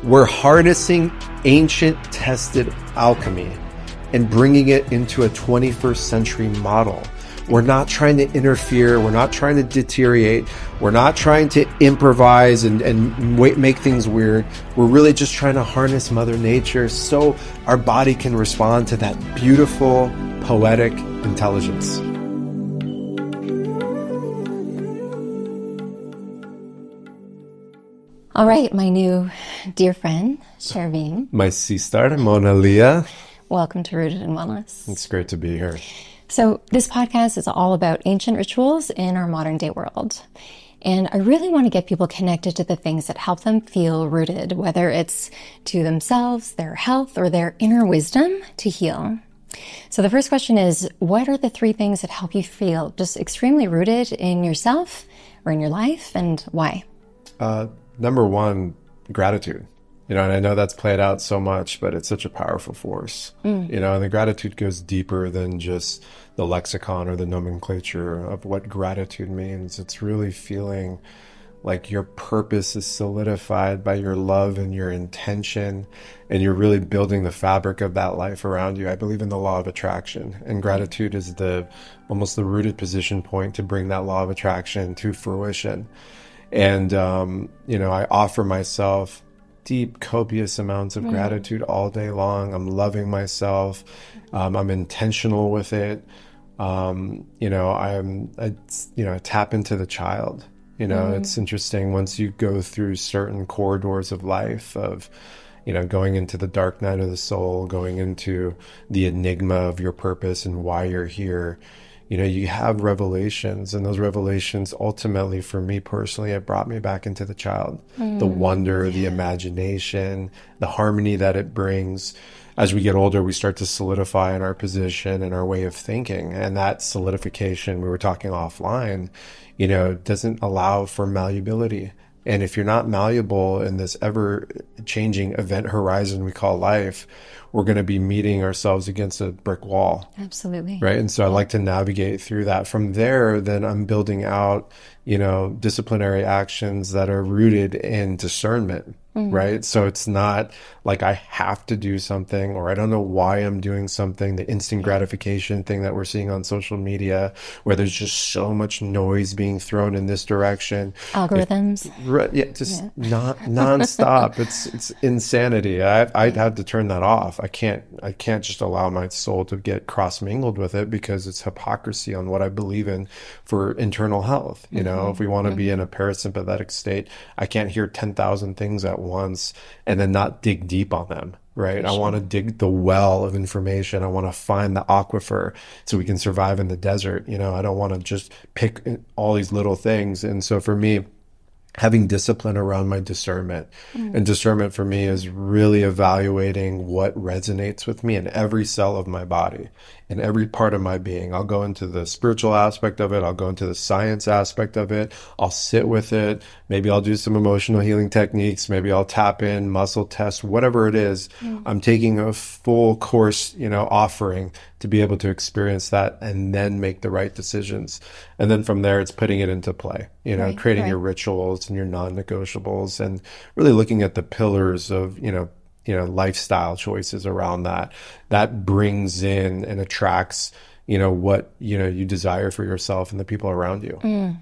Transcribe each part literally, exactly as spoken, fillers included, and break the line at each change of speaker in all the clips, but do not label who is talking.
We're harnessing ancient tested alchemy and bringing it into a twenty-first century model. We're not trying to interfere. We're not trying to deteriorate. We're not trying to improvise and, and make things weird. We're really just trying to harness Mother Nature so our body can respond to that beautiful, poetic intelligence.
All right, my new dear friend, Shervin.
My sister, Mona Leah.
Welcome to Rooted in Wellness.
It's great to be here.
So this podcast is all about ancient rituals in our modern day world. And I really want to get people connected to the things that help them feel rooted, whether it's to themselves, their health, or their inner wisdom to heal. So the first question is, what are the three things that help you feel just extremely rooted in yourself or in your life, and why?
Uh, number one, gratitude. You know, and I know that's played out so much, but it's such a powerful force. Mm. You know, and the gratitude goes deeper than just the lexicon or the nomenclature of what gratitude means. It's really feeling like your purpose is solidified by your love and your intention, and you're really building the fabric of that life around you. I believe in the law of attraction, and gratitude is the almost the rooted position point to bring that law of attraction to fruition. And, um, you know, I offer myself deep, copious amounts of mm. gratitude all day long. I'm loving myself. Um, I'm intentional with it. Um, you know, I'm, I, you know, I tap into the child. You know, mm. it's interesting once you go through certain corridors of life of, you know, going into the dark night of the soul, going into the enigma of your purpose and why you're here. You know, you have revelations, and those revelations ultimately, for me personally, it brought me back into the child. Mm. The wonder, the imagination, the harmony that it brings. As we get older, we start to solidify in our position and our way of thinking. And that solidification, we were talking offline, you know, doesn't allow for malleability. And if you're not malleable in this ever-changing event horizon we call life, we're going to be meeting ourselves against a brick wall.
Absolutely.
Right. And so I like to navigate through that. From there, then I'm building out, you know, disciplinary actions that are rooted in discernment. Mm-hmm. Right. So it's not like I have to do something, or I don't know why I'm doing something, the instant gratification thing that we're seeing on social media, where there's just so much noise being thrown in this direction.
Algorithms.
If, right, yeah, just yeah. non nonstop. it's it's insanity. I I'd have to turn that off. I can't I can't just allow my soul to get cross mingled with it, because it's hypocrisy on what I believe in for internal health. You mm-hmm. know, if we want to mm-hmm. be in a parasympathetic state, I can't hear ten thousand things at once and then not dig deep on them, right? Sure. I want to dig the well of information. I want to find the aquifer so we can survive in the desert. You know, I don't want to just pick all these little things. And so for me, having discipline around my discernment, mm. and discernment for me is really evaluating what resonates with me in every cell of my body, in every part of my being. I'll go into the spiritual aspect of it. I'll go into the science aspect of it. I'll sit with it. Maybe I'll do some emotional healing techniques. Maybe I'll tap in, muscle test, whatever it is. Mm. I'm taking a full course, you know, offering to be able to experience that and then make the right decisions. And then from there, it's putting it into play, you know, right, creating right. your rituals and your non-negotiables, and really looking at the pillars of, you know, you know, lifestyle choices around that. That brings in and attracts, you know, what, you know, you desire for yourself and the people around you.
Mm.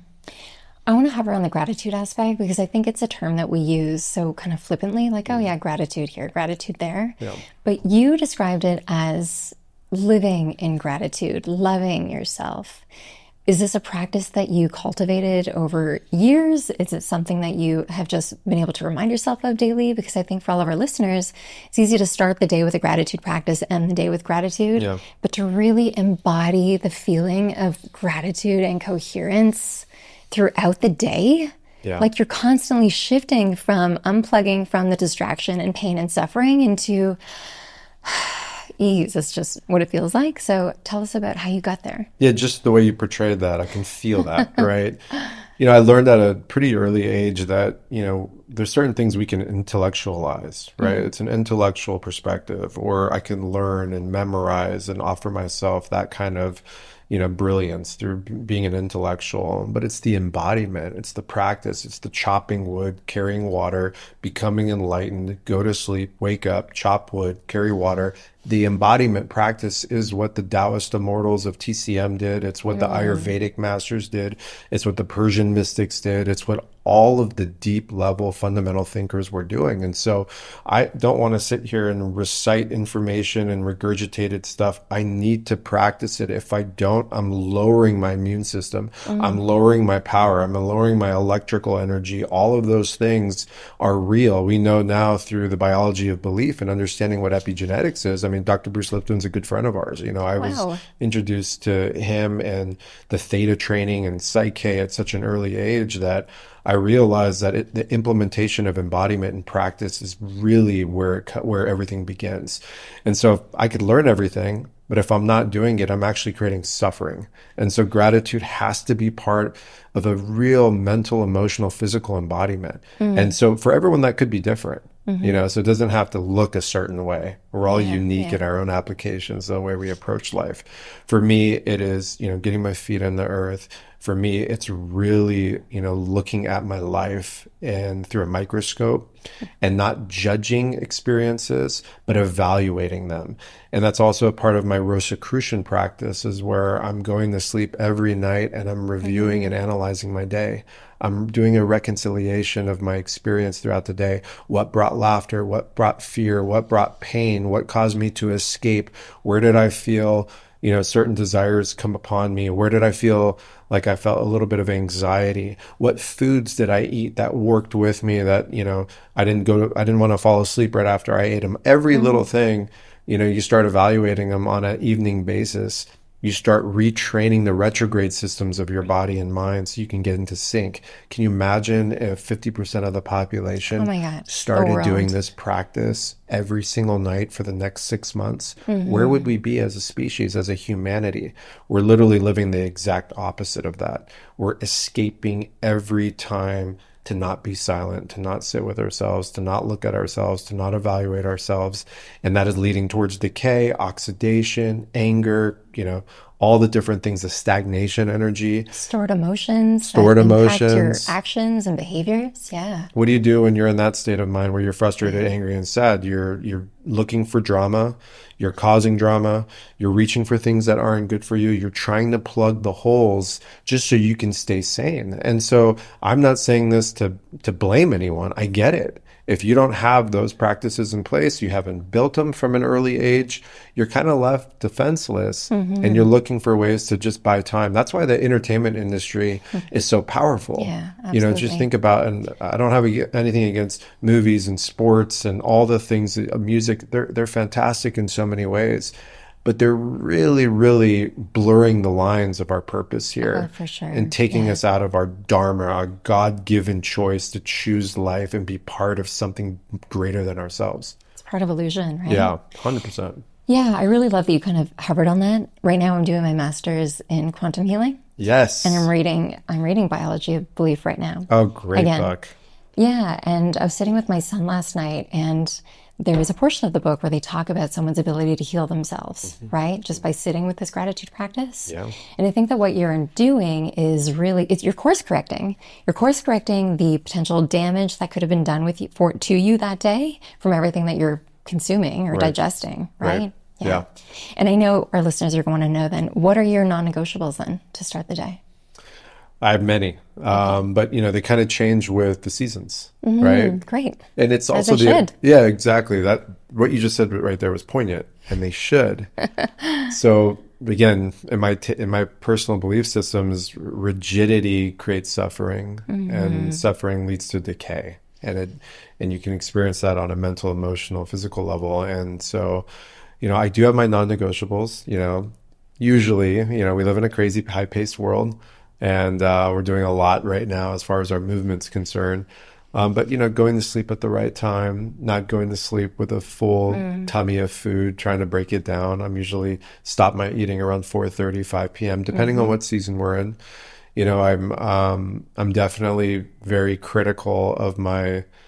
I want to hover on the gratitude aspect, because I think it's a term that we use so kind of flippantly, like, oh yeah, gratitude here, gratitude there. Yeah. But you described it as living in gratitude, loving yourself. Is this a practice that you cultivated over years? Is it something that you have just been able to remind yourself of daily? Because I think for all of our listeners, it's easy to start the day with a gratitude practice and the day with gratitude, yeah. but to really embody the feeling of gratitude and coherence throughout the day, yeah. like you're constantly shifting from unplugging from the distraction and pain and suffering into ease. It's just what it feels like. So tell us about how you got there.
Yeah, just the way you portrayed that, I can feel that, right? You know, I learned at a pretty early age that, you know, there's certain things we can intellectualize, right? Mm-hmm. It's an intellectual perspective, or I can learn and memorize and offer myself that kind of, you know, brilliance through being an intellectual. But it's the embodiment, it's the practice, it's the chopping wood, carrying water, becoming enlightened, go to sleep, wake up, chop wood, carry water. The embodiment practice is what the Taoist immortals of T C M did. It's what mm. the Ayurvedic masters did. It's what the Persian mystics did. It's what all of the deep level fundamental thinkers were doing. And so I don't want to sit here and recite information and regurgitated stuff. I need to practice it. If I don't, I'm lowering my immune system. Mm. I'm lowering my power. I'm lowering my electrical energy. All of those things are real. We know now through the biology of belief and understanding what epigenetics is. I mean, Doctor Bruce Lipton's a good friend of ours. You know, I wow. was introduced to him and the theta training and Psyche at such an early age that I realized that it, the implementation of embodiment and practice is really where it, where everything begins. And so if I could learn everything, but if I'm not doing it, I'm actually creating suffering. And so gratitude has to be part of a real mental, emotional, physical embodiment. Mm. And so for everyone, that could be different. Mm-hmm. You know, so it doesn't have to look a certain way. We're all yeah, unique yeah. in our own applications, the way we approach life. For me, it is, you know, getting my feet in the earth. For me, it's really, you know, looking at my life and through a microscope and not judging experiences, but evaluating them. And that's also a part of my Rosicrucian practice, is where I'm going to sleep every night and I'm reviewing mm-hmm. and analyzing my day. I'm doing a reconciliation of my experience throughout the day. What brought laughter? What brought fear? What brought pain? What caused me to escape? Where did I feel, you know, certain desires come upon me? Where did I feel like I felt a little bit of anxiety? What foods did I eat that worked with me that, you know, I didn't go to, I didn't want to fall asleep right after I ate them? Every mm-hmm. little thing, you know, you start evaluating them on an evening basis. You start retraining the retrograde systems of your body and mind so you can get into sync. Can you imagine if fifty percent of the population
oh my God.
started doing this practice every single night for the next six months? Mm-hmm. Where would we be as a species, as a humanity? We're literally living the exact opposite of that. We're escaping every time to not be silent, to not sit with ourselves, to not look at ourselves, to not evaluate ourselves. And that is leading towards decay, oxidation, anger, you know, all the different things, the stagnation energy.
Stored emotions.
Stored
that
emotions.
Impact your actions and behaviors. Yeah.
What do you do when you're in that state of mind where you're frustrated, angry, and sad? You're you're looking for drama. You're causing drama. You're reaching for things that aren't good for you. You're trying to plug the holes just so you can stay sane. And so I'm not saying this to to blame anyone. I get it. If you don't have those practices in place, you haven't built them from an early age, you're kind of left defenseless mm-hmm. and you're looking for ways to just buy time. That's why the entertainment industry is so powerful.
Yeah, absolutely.
You know, just think about, and I don't have anything against movies and sports and all the things, music, they're, they're fantastic in so many ways. But they're really, really blurring the lines of our purpose here.
Oh, for sure.
And taking
yeah.
us out of our dharma, our God-given choice to choose life and be part of something greater than ourselves.
It's part of illusion, right?
Yeah, one hundred percent.
Yeah, I really love that you kind of hovered on that. Right now I'm doing my master's in quantum healing.
Yes.
And I'm reading I'm reading Biology of Belief right now.
Oh, great
Again.
book.
Yeah, and I was sitting with my son last night, and there is a portion of the book where they talk about someone's ability to heal themselves, mm-hmm. right? Just by sitting with this gratitude practice.
Yeah.
And I think that what you're doing is really, it's, you're course correcting. You're course correcting the potential damage that could have been done with you, for to you that day from everything that you're consuming or right. digesting, right?
right.
Yeah.
yeah.
And I know our listeners are going to know then, what are your non-negotiables then to start the day?
I have many, um, but you know, they kind of change with the seasons,
mm-hmm,
right?
Great.
And it's also
As they
the,
should.
yeah, exactly. That, what you just said right there was poignant, and they should. So again, in my, t- in my personal belief systems, rigidity creates suffering mm-hmm. and suffering leads to decay. And it, and you can experience that on a mental, emotional, physical level. And so, you know, I do have my non-negotiables, you know, usually, you know, we live in a crazy high paced world. And uh, we're doing a lot right now as far as our movement's concerned. Um, but, you know, going to sleep at the right time, not going to sleep with a full mm. tummy of food, trying to break it down. I'm usually stop my eating around four thirty, five p.m., depending mm-hmm. on what season we're in. You know, I'm um, I'm definitely very critical of my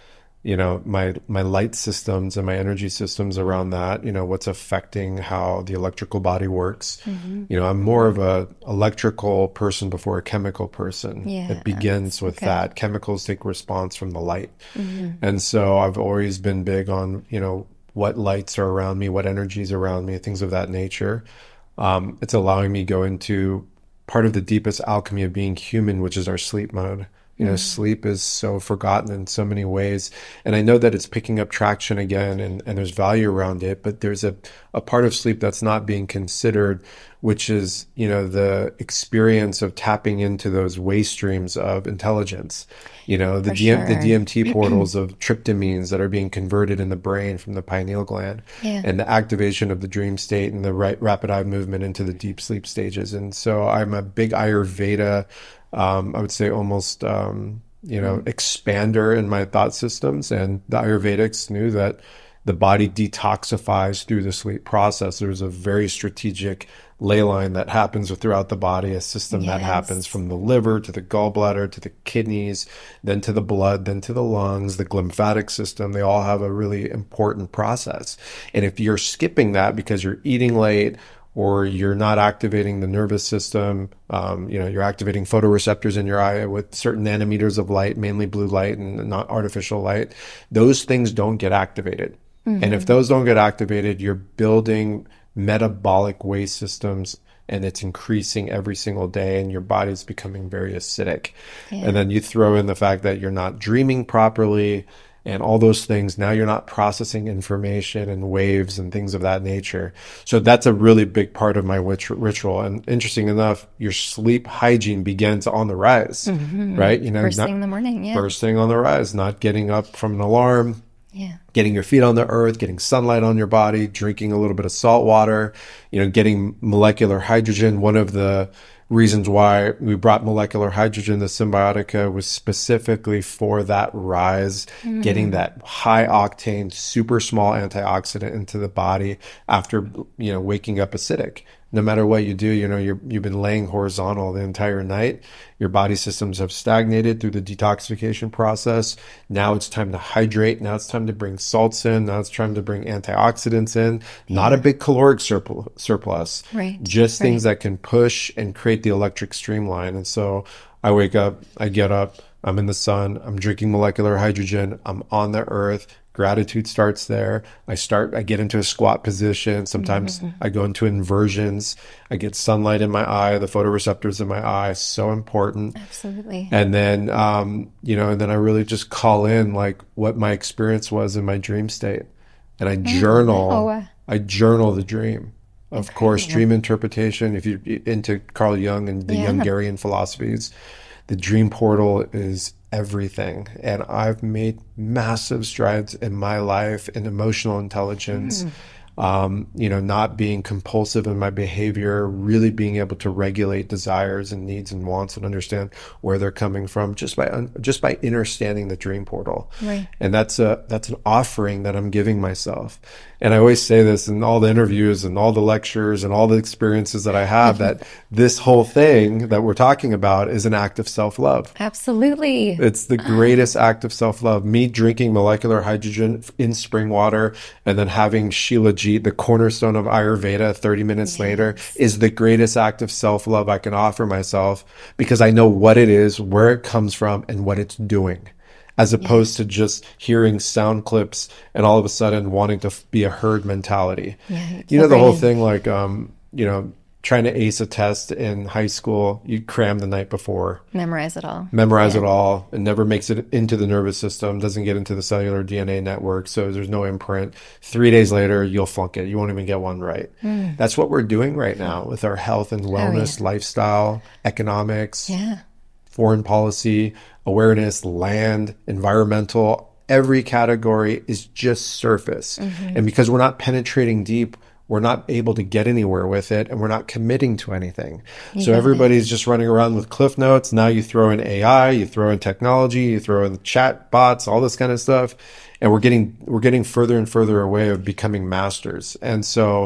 you know, my my light systems and my energy systems around that, you know, what's affecting how the electrical body works. Mm-hmm. You know, I'm more of a electrical person before a chemical person.
Yeah,
it begins with
okay.
that. Chemicals take response from the light.
Mm-hmm.
And so I've always been big on, you know, what lights are around me, what energies around me, things of that nature. Um, it's allowing me go into part of the deepest alchemy of being human, which is our sleep mode. You know, mm. sleep is so forgotten in so many ways. And I know that it's picking up traction again and, and there's value around it, but there's a, a part of sleep that's not being considered, which is, you know, the experience of tapping into those waste streams of intelligence. You know, the, D M, sure. the D M T portals of tryptamines that are being converted in the brain from the pineal gland,
yeah.
and the activation of the dream state and the right, rapid eye movement into the deep sleep stages. And so I'm a big Ayurveda, um, I would say almost, um, you know, mm. expander in my thought systems. And the Ayurvedics knew that the body detoxifies through the sleep process. There's a very strategic ley line that happens throughout the body, a system yes. that happens from the liver to the gallbladder to the kidneys, then to the blood, then to the lungs, the glymphatic system. They all have a really important process. And if you're skipping that because you're eating late or you're not activating the nervous system, um, you know, you're activating photoreceptors in your eye with certain nanometers of light, mainly blue light and not artificial light, those things don't get activated. Mm-hmm. And if those don't get activated, you're building metabolic waste systems and it's increasing every single day and your body's becoming very acidic. Yeah. And then you throw in the fact that you're not dreaming properly and all those things. Now you're not processing information and waves and things of that nature. So that's a really big part of my witch- ritual. And interesting enough, your sleep hygiene begins on the rise, mm-hmm. right? You know,
first
not,
thing in the morning, yeah.
First thing on the rise, not getting up from an alarm.
Yeah.
Getting your feet on the earth, getting sunlight on your body, drinking a little bit of salt water, you know, getting molecular hydrogen. One of the reasons why we brought molecular hydrogen to Symbiotica was specifically for that rise, mm-hmm. getting that high octane, super small antioxidant into the body after, you know, waking up acidic. No matter what you do, you know, you're, you've been laying horizontal the entire night. Your body systems have stagnated through the detoxification process. Now it's time to hydrate. Now it's time to bring salts in. Now it's time to bring antioxidants in. Yeah. Not a big caloric surpl- surplus.
Right.
Just
right.
things that can push and create the electric streamline. And so I wake up, I get up, I'm in the sun, I'm drinking molecular hydrogen, I'm on the earth. Gratitude starts there. I start, I get into a squat position. Sometimes mm-hmm. I go into inversions. I get sunlight in my eye, the photoreceptors in my eye, so important.
Absolutely.
And then, um, you know, and then I really just call in like what my experience was in my dream state. And I journal, oh. I journal the dream. Of That's course, crazy. Dream interpretation, if you're into Carl Jung and the yeah. Jungarian philosophies, the dream portal is everything. And I've made massive strides in my life in emotional intelligence, mm. um, you know, not being compulsive in my behavior, really being able to regulate desires and needs and wants and understand where they're coming from just by un- just by understanding the dream portal.
Right.
And that's a that's an offering that I'm giving myself. And I always say this in all the interviews and all the lectures and all the experiences that I have, that this whole thing that we're talking about is an act of self-love.
Absolutely.
It's the greatest act of self-love. Me drinking molecular hydrogen in spring water and then having Shilajit, the cornerstone of Ayurveda, thirty minutes yes. later, is the greatest act of self-love I can offer myself because I know what it is, where it comes from, and what it's doing. As opposed yeah. to just hearing sound clips and all of a sudden wanting to f- be a herd mentality.
Yeah,
you know, the whole thing, like, um, you know, trying to ace a test in high school, you cram the night before.
Memorize it all.
Memorize
yeah.
it all. It never makes it into the nervous system, doesn't get into the cellular D N A network, so there's no imprint. Three days later, you'll flunk it. You won't even get one right. Mm. That's what we're doing right now with our health and wellness, oh, yeah. lifestyle, economics.
Yeah.
Foreign policy, awareness, land, environmental, every category is just surface. Mm-hmm. And because we're not penetrating deep, we're not able to get anywhere with it and we're not committing to anything. You so everybody's it. just running around with cliff notes. Now you throw in A I, you throw in technology, you throw in chat bots, all this kind of stuff. And we're getting, we're getting further and further away of becoming masters. And so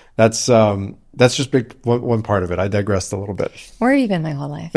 that's um, that's just big one, one part of it. I digressed a little bit.
Where have you been my whole life?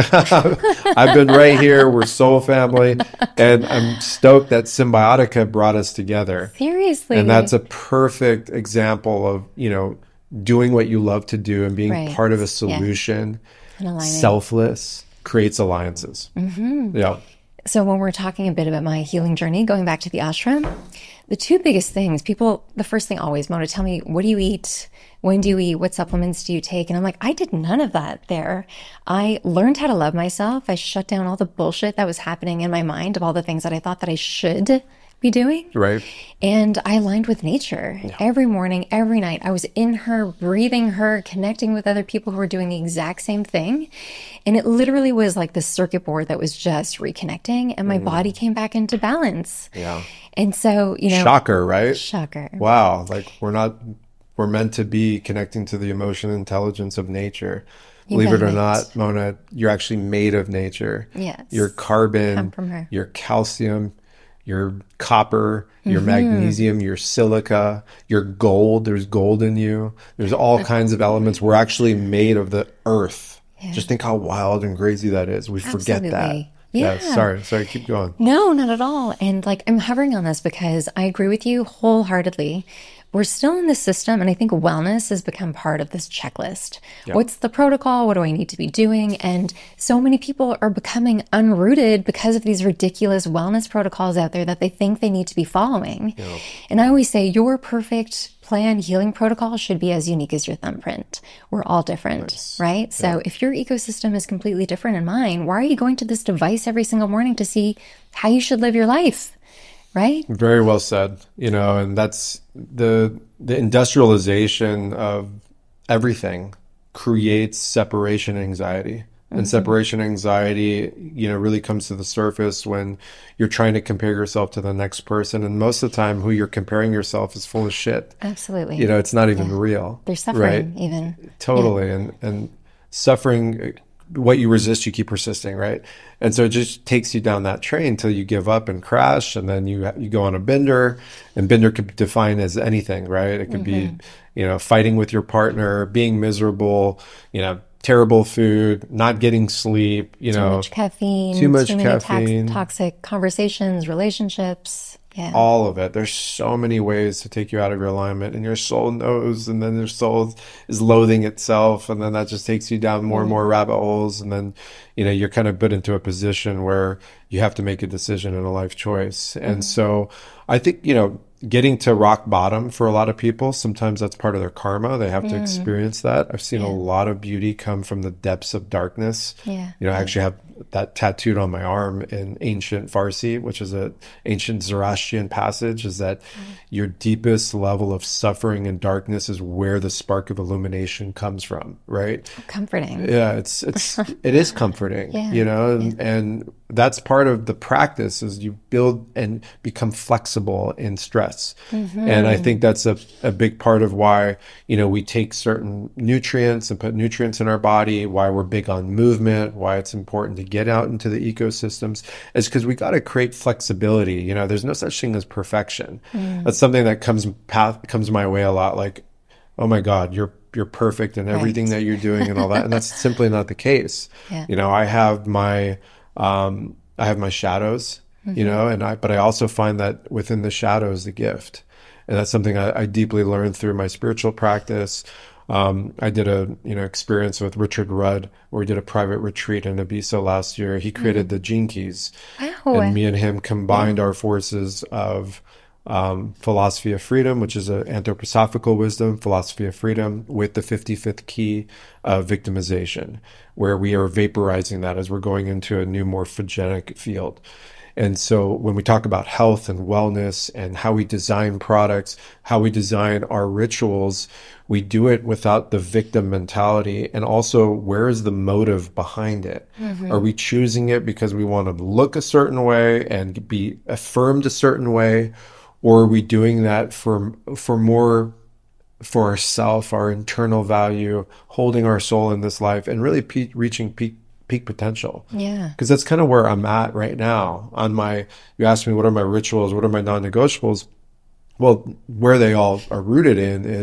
I've been right here. We're soul family, and I'm stoked that Symbiotica brought us together.
Seriously,
and that's a perfect example of, you know, doing what you love to do and being
right.
part of a solution.
Yeah.
Selfless creates alliances.
Mm-hmm.
Yeah.
So when we're talking a bit about my healing journey, going back to the ashram, the two biggest things, people, the first thing always, Mona, tell me, what do you eat? When do you eat? What supplements do you take? And I'm like, I did none of that there. I learned how to love myself. I shut down all the bullshit that was happening in my mind of all the things that I thought that I should be doing.
Right.
And I aligned with nature yeah. every morning, every night. I was in her, breathing her, connecting with other people who were doing the exact same thing. And it literally was like the circuit board that was just reconnecting, and my mm. body came back into balance.
Yeah.
And so, you know,
shocker, right?
Shocker.
Wow. Like we're not, we're meant to be connecting to the emotion and intelligence of nature. You Believe it or not, Mona, you're actually made of nature.
Yes.
Your carbon,
come from her.
Your calcium, your copper, your mm-hmm. magnesium, your silica, your gold. There's gold in you. There's all kinds of elements. We're actually made of the earth. Yeah. Just think how wild and crazy that is. We forget
Absolutely.
that.
Yeah.
yeah. Sorry. Sorry. Keep going.
No, not at all. And like, I'm hovering on this because I agree with you wholeheartedly. We're still in this system, and I think wellness has become part of this checklist. Yep. What's the protocol? What do I need to be doing? And so many people are becoming unrooted because of these ridiculous wellness protocols out there that they think they need to be following. Yep. And I always say your perfect plan healing protocol should be as unique as your thumbprint. We're all different, nice. Right? So yep. if your ecosystem is completely different than mine, why are you going to this device every single morning to see how you should live your life? Right?
Very well said. You know, and that's the the industrialization of everything creates separation anxiety. Mm-hmm. And separation anxiety, you know, really comes to the surface when you're trying to compare yourself to the next person. And most of the time, who you're comparing yourself is full of shit.
Absolutely.
You know, it's not even
yeah.
real.
They're suffering
right?
even.
Totally.
Yeah.
And and suffering, what you resist, you keep persisting, right? And so it just takes you down that train until you give up and crash, and then you you go on a bender, and bender could be defined as anything, right? It could mm-hmm. be, you know, fighting with your partner, being miserable, you know, terrible food, not getting sleep, you
too
know,
too much caffeine,
too much
too many
caffeine,
tax- toxic conversations, relationships. Yeah.
All of it. There's so many ways to take you out of your alignment, and your soul knows, and then your soul is loathing itself, and then that just takes you down more mm. and more rabbit holes, and then, you know, you're kind of put into a position where you have to make a decision and a life choice. Mm. And so I think, you know, getting to rock bottom for a lot of people, sometimes that's part of their karma. They have mm. to experience that. I've seen yeah. a lot of beauty come from the depths of darkness.
Yeah.
You know, I
yeah.
actually have that tattooed on my arm in ancient Farsi, which is an ancient Zoroastrian passage, is that mm. your deepest level of suffering and darkness is where the spark of illumination comes from, right?
Comforting.
Yeah, it's it's it is comforting, yeah. you know, and, yeah. and that's part of the practice, is you build and become flexible in stress. Mm-hmm. And I think that's a, a big part of why, you know, we take certain nutrients and put nutrients in our body, why we're big on movement, why it's important to get out into the ecosystems, is because we got to create flexibility. You know, there's no such thing as perfection. Mm. That's something that comes path comes my way a lot. Like, oh my God, you're you're perfect in everything right. that you're doing and all that. And that's simply not the case.
Yeah.
You know, I have my um, I have my shadows, mm-hmm. you know, and I but I also find that within the shadows the gift. And that's something I, I deeply learned through my spiritual practice. Um, I did a, you know, experience with Richard Rudd, where we did a private retreat in Ibiza last year. He created mm. the Gene Keys.
Wow.
And me and him combined
yeah.
our forces of um, philosophy of freedom, which is an anthroposophical wisdom, philosophy of freedom, with the fifty-fifth key of victimization, where we are vaporizing that as we're going into a new morphogenic field. And so when we talk about health and wellness and how we design products, how we design our rituals, we do it without the victim mentality. And also, where is the motive behind it? Mm-hmm. Are we choosing it because we want to look a certain way and be affirmed a certain way? Or are we doing that for, for more for ourself, our internal value, holding our soul in this life, and really pe- reaching peak peak potential?
Yeah.
Because that's kind of where I'm at right now on my, you asked me, what are my rituals? What are my non-negotiables? Well, where they all are rooted in is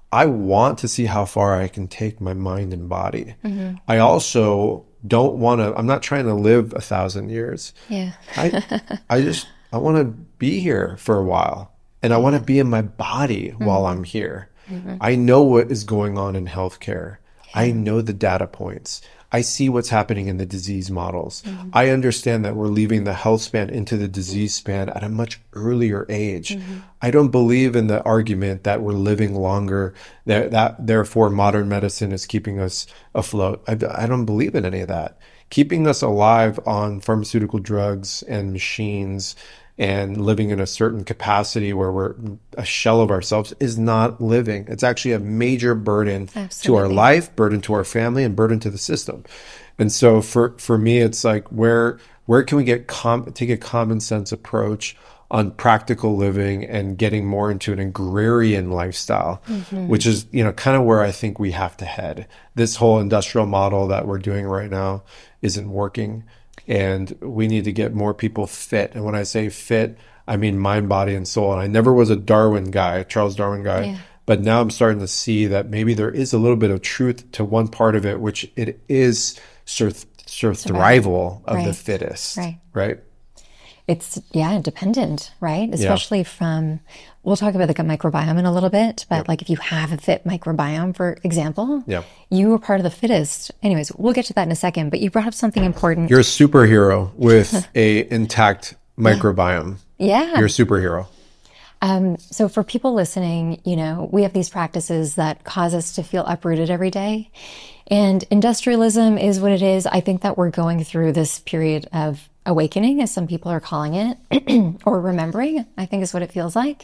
I want to see how far I can take my mind and body. Mm-hmm. I also don't want to, I'm not trying to live a thousand years.
Yeah.
I, I just, I want to be here for a while, and I want to be in my body mm-hmm. while I'm here. Mm-hmm. I know what is going on in healthcare. Yeah. I know the data points. I see what's happening in the disease models. Mm-hmm. I understand that we're leaving the health span into the disease span at a much earlier age. Mm-hmm. I don't believe in the argument that we're living longer, that, that therefore modern medicine is keeping us afloat. I, I don't believe in any of that. Keeping us alive on pharmaceutical drugs and machines and living in a certain capacity where we're a shell of ourselves is not living. It's actually a major burden Absolutely. To our life, burden to our family, and burden to the system. And so for, for me, it's like, where where can we get com- take a common sense approach on practical living and getting more into an agrarian lifestyle, mm-hmm. which is, you know, kind of where I think we have to head. This whole industrial model that we're doing right now isn't working. And we need to get more people fit. And when I say fit, I mean mind, body, and soul. And I never was a Darwin guy, Charles Darwin guy. Yeah. But now I'm starting to see that maybe there is a little bit of truth to one part of it, which it is sur- sur- survival of right. the fittest. Right. Right.
It's, yeah, dependent, right? Especially yeah. from, we'll talk about the gut microbiome in a little bit, but yep. like if you have a fit microbiome, for example, yeah. you are part of the fittest. Anyways, we'll get to that in a second, but you brought up something important.
You're a superhero with a intact microbiome.
Yeah.
You're a superhero.
Um, so for people listening, you know, we have these practices that cause us to feel uprooted every day. And industrialism is what it is. I think that we're going through this period of awakening, as some people are calling it, or remembering, I think is what it feels like.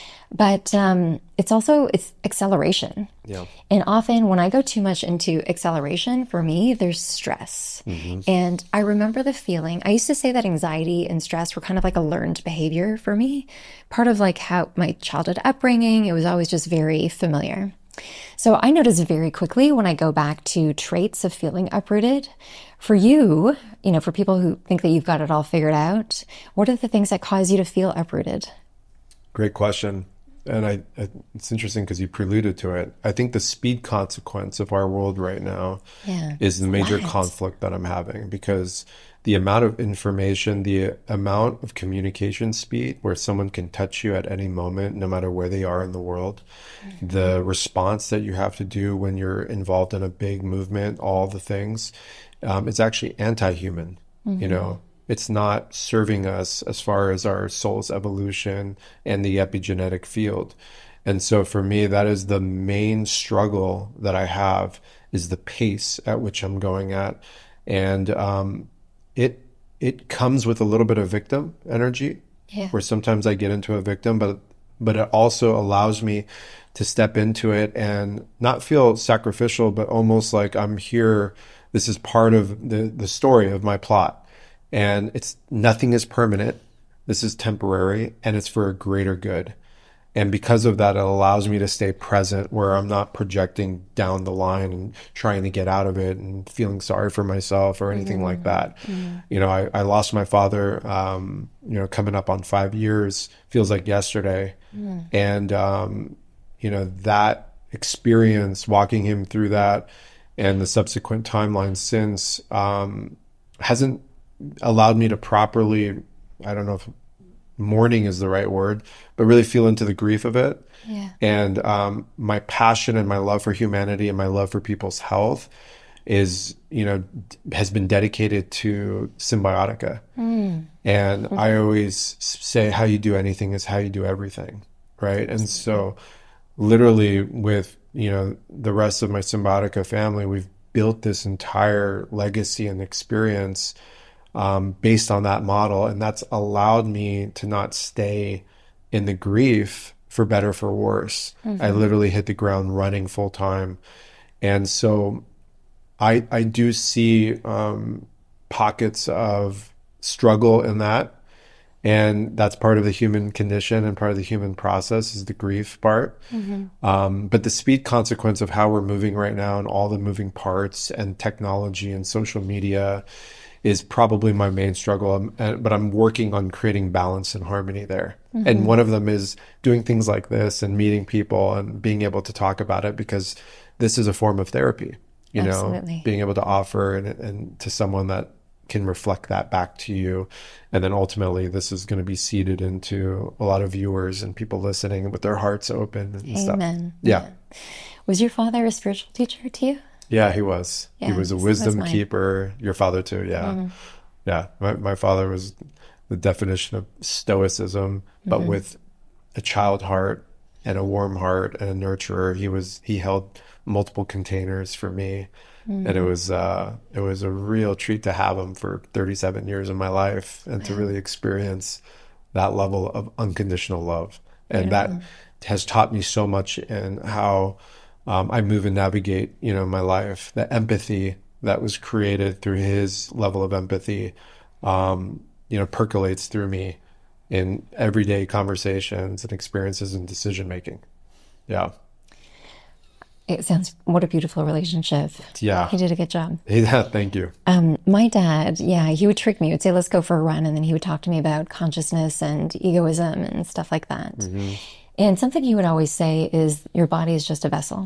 But um, it's also, it's acceleration. Yeah. And often when I go too much into acceleration, for me, there's stress. Mm-hmm. And I remember the feeling, I used to say that anxiety and stress were kind of like a learned behavior for me. Part of like how my childhood upbringing, it was always just very familiar. So I notice very quickly when I go back to traits of feeling uprooted. For you, you know, for people who think that you've got it all figured out, what are the things that cause you to feel uprooted?
Great question. And I, I it's interesting because you preluded to it. I think the speed consequence of our world right now yeah. is the major what? conflict that I'm having, because the amount of information, the amount of communication speed where someone can touch you at any moment, no matter where they are in the world, mm-hmm. the response that you have to do when you're involved in a big movement, all the things, um, it's actually anti-human, mm-hmm. you know. It's not serving us as far as our soul's evolution and the epigenetic field. And so for me, that is the main struggle that I have, is the pace at which I'm going at. And um, it it comes with a little bit of victim energy, yeah. where sometimes I get into a victim, but but it also allows me to step into it and not feel sacrificial, but almost like I'm here. This is part of the, the story of my plot. And it's nothing is permanent. This is temporary, and it's for a greater good. And because of that, it allows me to stay present, where I'm not projecting down the line and trying to get out of it and feeling sorry for myself or anything mm-hmm. like that. Mm-hmm. You know, I, I lost my father, um, you know, coming up on five years, feels like yesterday. Mm-hmm. And, um, you know, that experience, walking him through that and the subsequent timeline since, um, hasn't allowed me to properly, I don't know if mourning is the right word, but really feel into the grief of it. Yeah. And um, my passion and my love for humanity and my love for people's health is, you know, has been dedicated to Symbiotica. Mm. And mm-hmm. I always say, how you do anything is how you do everything, right? And so literally with, you know, the rest of my Symbiotica family, we've built this entire legacy and experience Um, based on that model. And that's allowed me to not stay in the grief, for better, for worse. Mm-hmm. I literally hit the ground running full time. And so I, I do see um, pockets of struggle in that. And that's part of the human condition and part of the human process, is the grief part. Mm-hmm. Um, but the speed consequence of how we're moving right now and all the moving parts and technology and social media is probably my main struggle. Um, and- But I'm working on creating balance and harmony there. And one of them is doing things like this and meeting people and being able to talk about it, because this is a form of therapy, you know,
Absolutely.
being able to offer and, and to someone that can reflect that back to you. And then ultimately this is going to be seeded into a lot of viewers and people listening with their hearts open and stuff.
Amen.
Yeah.
Was your father a spiritual teacher to you?
Yeah, he was. He
Yeah,
was a
so was
wisdom
mine.
keeper. Your father too. Yeah. Yeah. My, my father was the definition of stoicism, but with a child heart and a warm heart and a nurturer. He was, he held multiple containers for me. And it was, uh, it was a real treat to have him for thirty-seven years of my life and to really experience that level of unconditional love. And that has taught me so much in how, um, I move and navigate, you know, my life. The empathy that was created through his level of empathy, um, you know, percolates through me in everyday conversations and experiences and decision making. Yeah.
It sounds, what a beautiful relationship.
Yeah.
He did a good job.
Yeah. Thank you.
Um, my dad, yeah, he would trick me. He would say, let's go for a run. And then he would talk to me about consciousness and egoism and stuff like that. And something he would always say is, your body is just a vessel.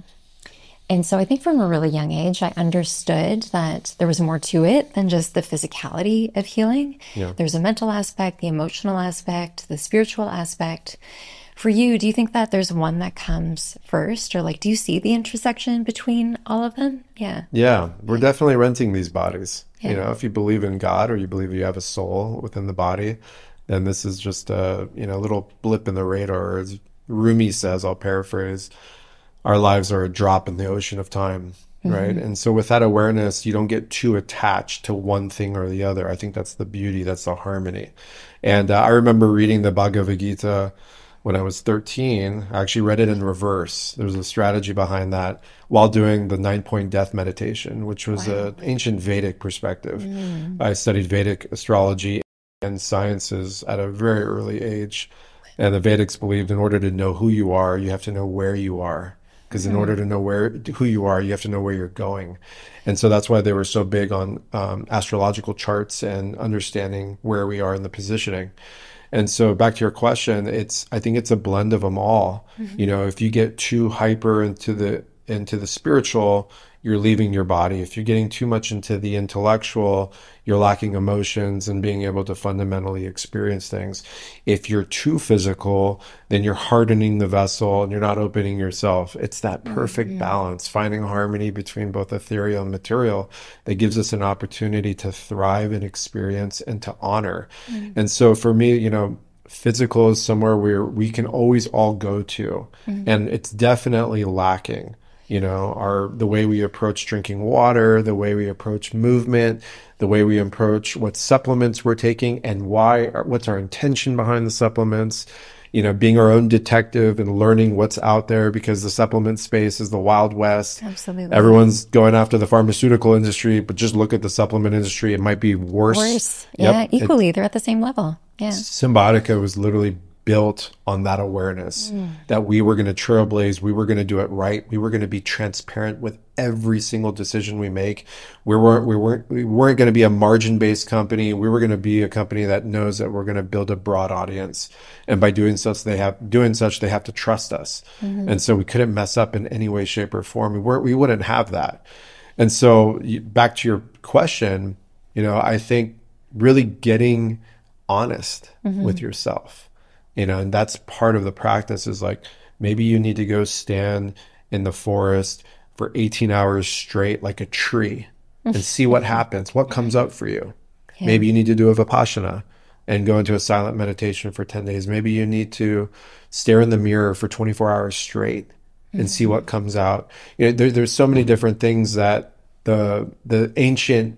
And so I think from a really young age, I understood that there was more to it than just the physicality of healing.
Yeah.
There's a mental aspect, the emotional aspect, the spiritual aspect. For you, do you think that there's one that comes first? Or like, do you see the intersection between all of them? Yeah.
Yeah, we're definitely renting these bodies.
Yeah.
You know, if you believe in God or you believe you have a soul within the body, then this is just a, you know, little blip in the radar. As Rumi says, I'll paraphrase, our lives are a drop in the ocean of time, right? And so with that awareness, you don't get too attached to one thing or the other. I think that's the beauty, that's the harmony. And uh, I remember reading the Bhagavad Gita when I was thirteen. I actually read it in reverse. There was a strategy behind that while doing the nine point death meditation, which was
Wow.
an ancient Vedic perspective. I studied Vedic astrology and sciences at a very early age. And the Vedics believed in order to know who you are, you have to know where you are. Because in order to know where who you are, you have to know where you're going. And so that's why they were so big on um, astrological charts and understanding where we are in the positioning. And so back to your question, it's I think it's a blend of them all. You know, if you get too hyper into the into the spiritual, you're leaving your body. If you're getting too much into the intellectual, you're lacking emotions and being able to fundamentally experience things. If you're too physical, then you're hardening the vessel and you're not opening yourself. It's that perfect mm-hmm. balance, finding harmony between both ethereal and material that gives us an opportunity to thrive and experience and to honor. Mm-hmm. And so for me, you know, physical is somewhere where we can always all go to, mm-hmm. and it's definitely lacking. You know, our the way we approach drinking water, the way we approach movement, the way we approach what supplements we're taking and why, what's our intention behind the supplements, you know, being our own detective and learning what's out there, because the supplement space is the Wild West.
Absolutely.
Everyone's going after the pharmaceutical industry, but just look at the supplement industry. It might be worse.
Worse. Yeah,
yep.
equally.
It,
they're at the same level. Yeah.
Symbiotica was literally built on that awareness mm. that we were going to trailblaze, we were going to do it right, we were going to be transparent with every single decision we make. We weren't we weren't we weren't going to be a margin-based company. We were going to be a company that knows that we're going to build a broad audience, and by doing such, they have doing such they have to trust us. Mm-hmm. And so we couldn't mess up in any way, shape, or form. We weren't we wouldn't have that. And so back to your question, you know, I think really getting honest mm-hmm. with yourself. You know, and that's part of the practice is like, maybe you need to go stand in the forest for eighteen hours straight, like a tree, and see what happens, what comes up for you. Yeah. Maybe you need to do a Vipassana and go into a silent meditation for ten days. Maybe you need to stare in the mirror for twenty-four hours straight and mm-hmm. see what comes out. You know, there, there's so many different things that the, the ancient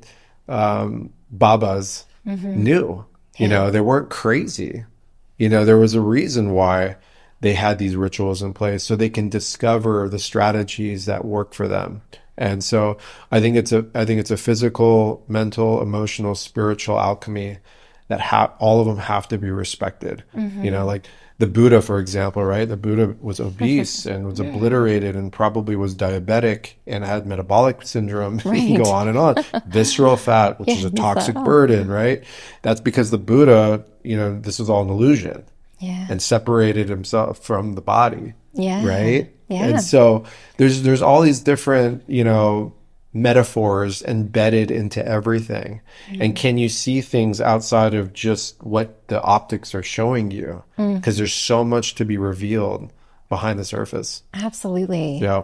um, Babas mm-hmm. knew, you yeah. know, they weren't crazy. You know, there was a reason why they had these rituals in place, so they can discover the strategies that work for them. And so I think it's a I think it's a physical, mental, emotional, spiritual alchemy that ha- all of them have to be respected. Mm-hmm. You know, like the Buddha, for example, right? The Buddha was obese and was obliterated and probably was diabetic and had metabolic syndrome.
Right.
You can go on and on. Visceral fat, which
Yeah,
is a
you
toxic
saw.
burden, right? That's because the Buddha, you know, this was all an illusion.
Yeah.
And separated himself from the body.
Yeah.
Right?
Yeah.
And so there's there's all these different, you know, metaphors embedded into everything. Mm. And can you see things outside of just what the optics are showing you? Because mm. there's so much to be revealed behind the surface.
Absolutely.
Yeah.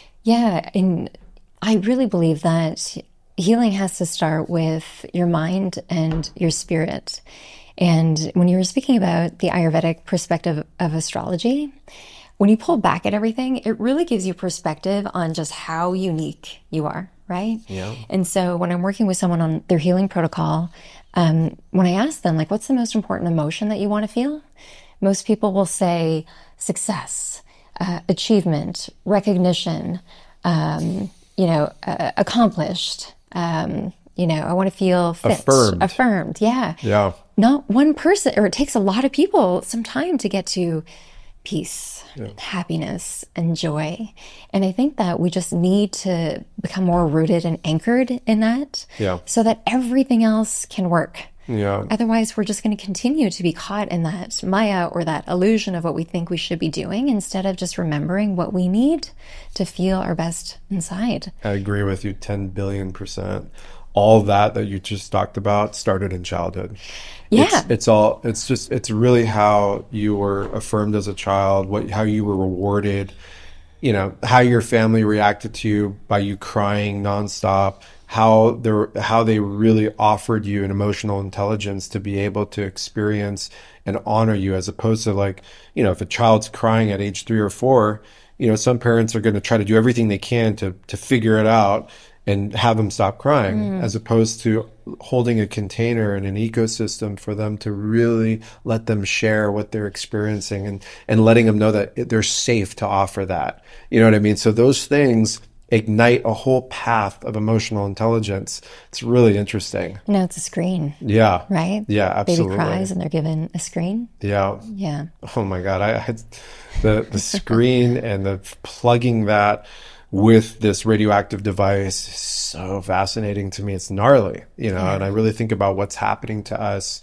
Yeah. And I really believe that healing has to start with your mind and your spirit. And when you were speaking about the Ayurvedic perspective of astrology, when you pull back at everything, it really gives you perspective on just how unique you are, right?
Yeah.
And so when I'm working with someone on their healing protocol, um, when I ask them, like, what's the most important emotion that you want to feel? Most people will say success, uh, achievement, recognition, um, you know, uh, accomplished. Um, you know, I want to feel fit,
affirmed.
Affirmed, yeah.
Yeah.
Not one person, or it takes a lot of people some time to get to peace, yeah. happiness, and joy. And I think that we just need to become more rooted and anchored in that,
yeah.
so that everything else can work.
Yeah.
Otherwise, we're just going to continue to be caught in that Maya or that illusion of what we think we should be doing, instead of just remembering what we need to feel our best inside.
I agree with you ten billion percent. All that that you just talked about started in childhood.
Yeah.
It's, it's all, it's just, it's really how you were affirmed as a child, what, how you were rewarded, you know, how your family reacted to you by you crying nonstop, how they're, how they really offered you an emotional intelligence to be able to experience and honor you, as opposed to, like, you know, if a child's crying at age three or four, you know, some parents are going to try to do everything they can to, to figure it out and have them stop crying, mm. as opposed to holding a container and an ecosystem for them to really let them share what they're experiencing, and, and letting them know that they're safe to offer that. You know what I mean? So those things ignite a whole path of emotional intelligence. It's really interesting.
No, it's a screen.
Yeah.
Right?
Yeah, absolutely.
Baby cries and they're given a screen.
Yeah.
Yeah.
Oh my God. I had the, the screen and the plugging that with this radioactive device is so fascinating to me. It's gnarly, you know, yeah. and I really think about what's happening to us,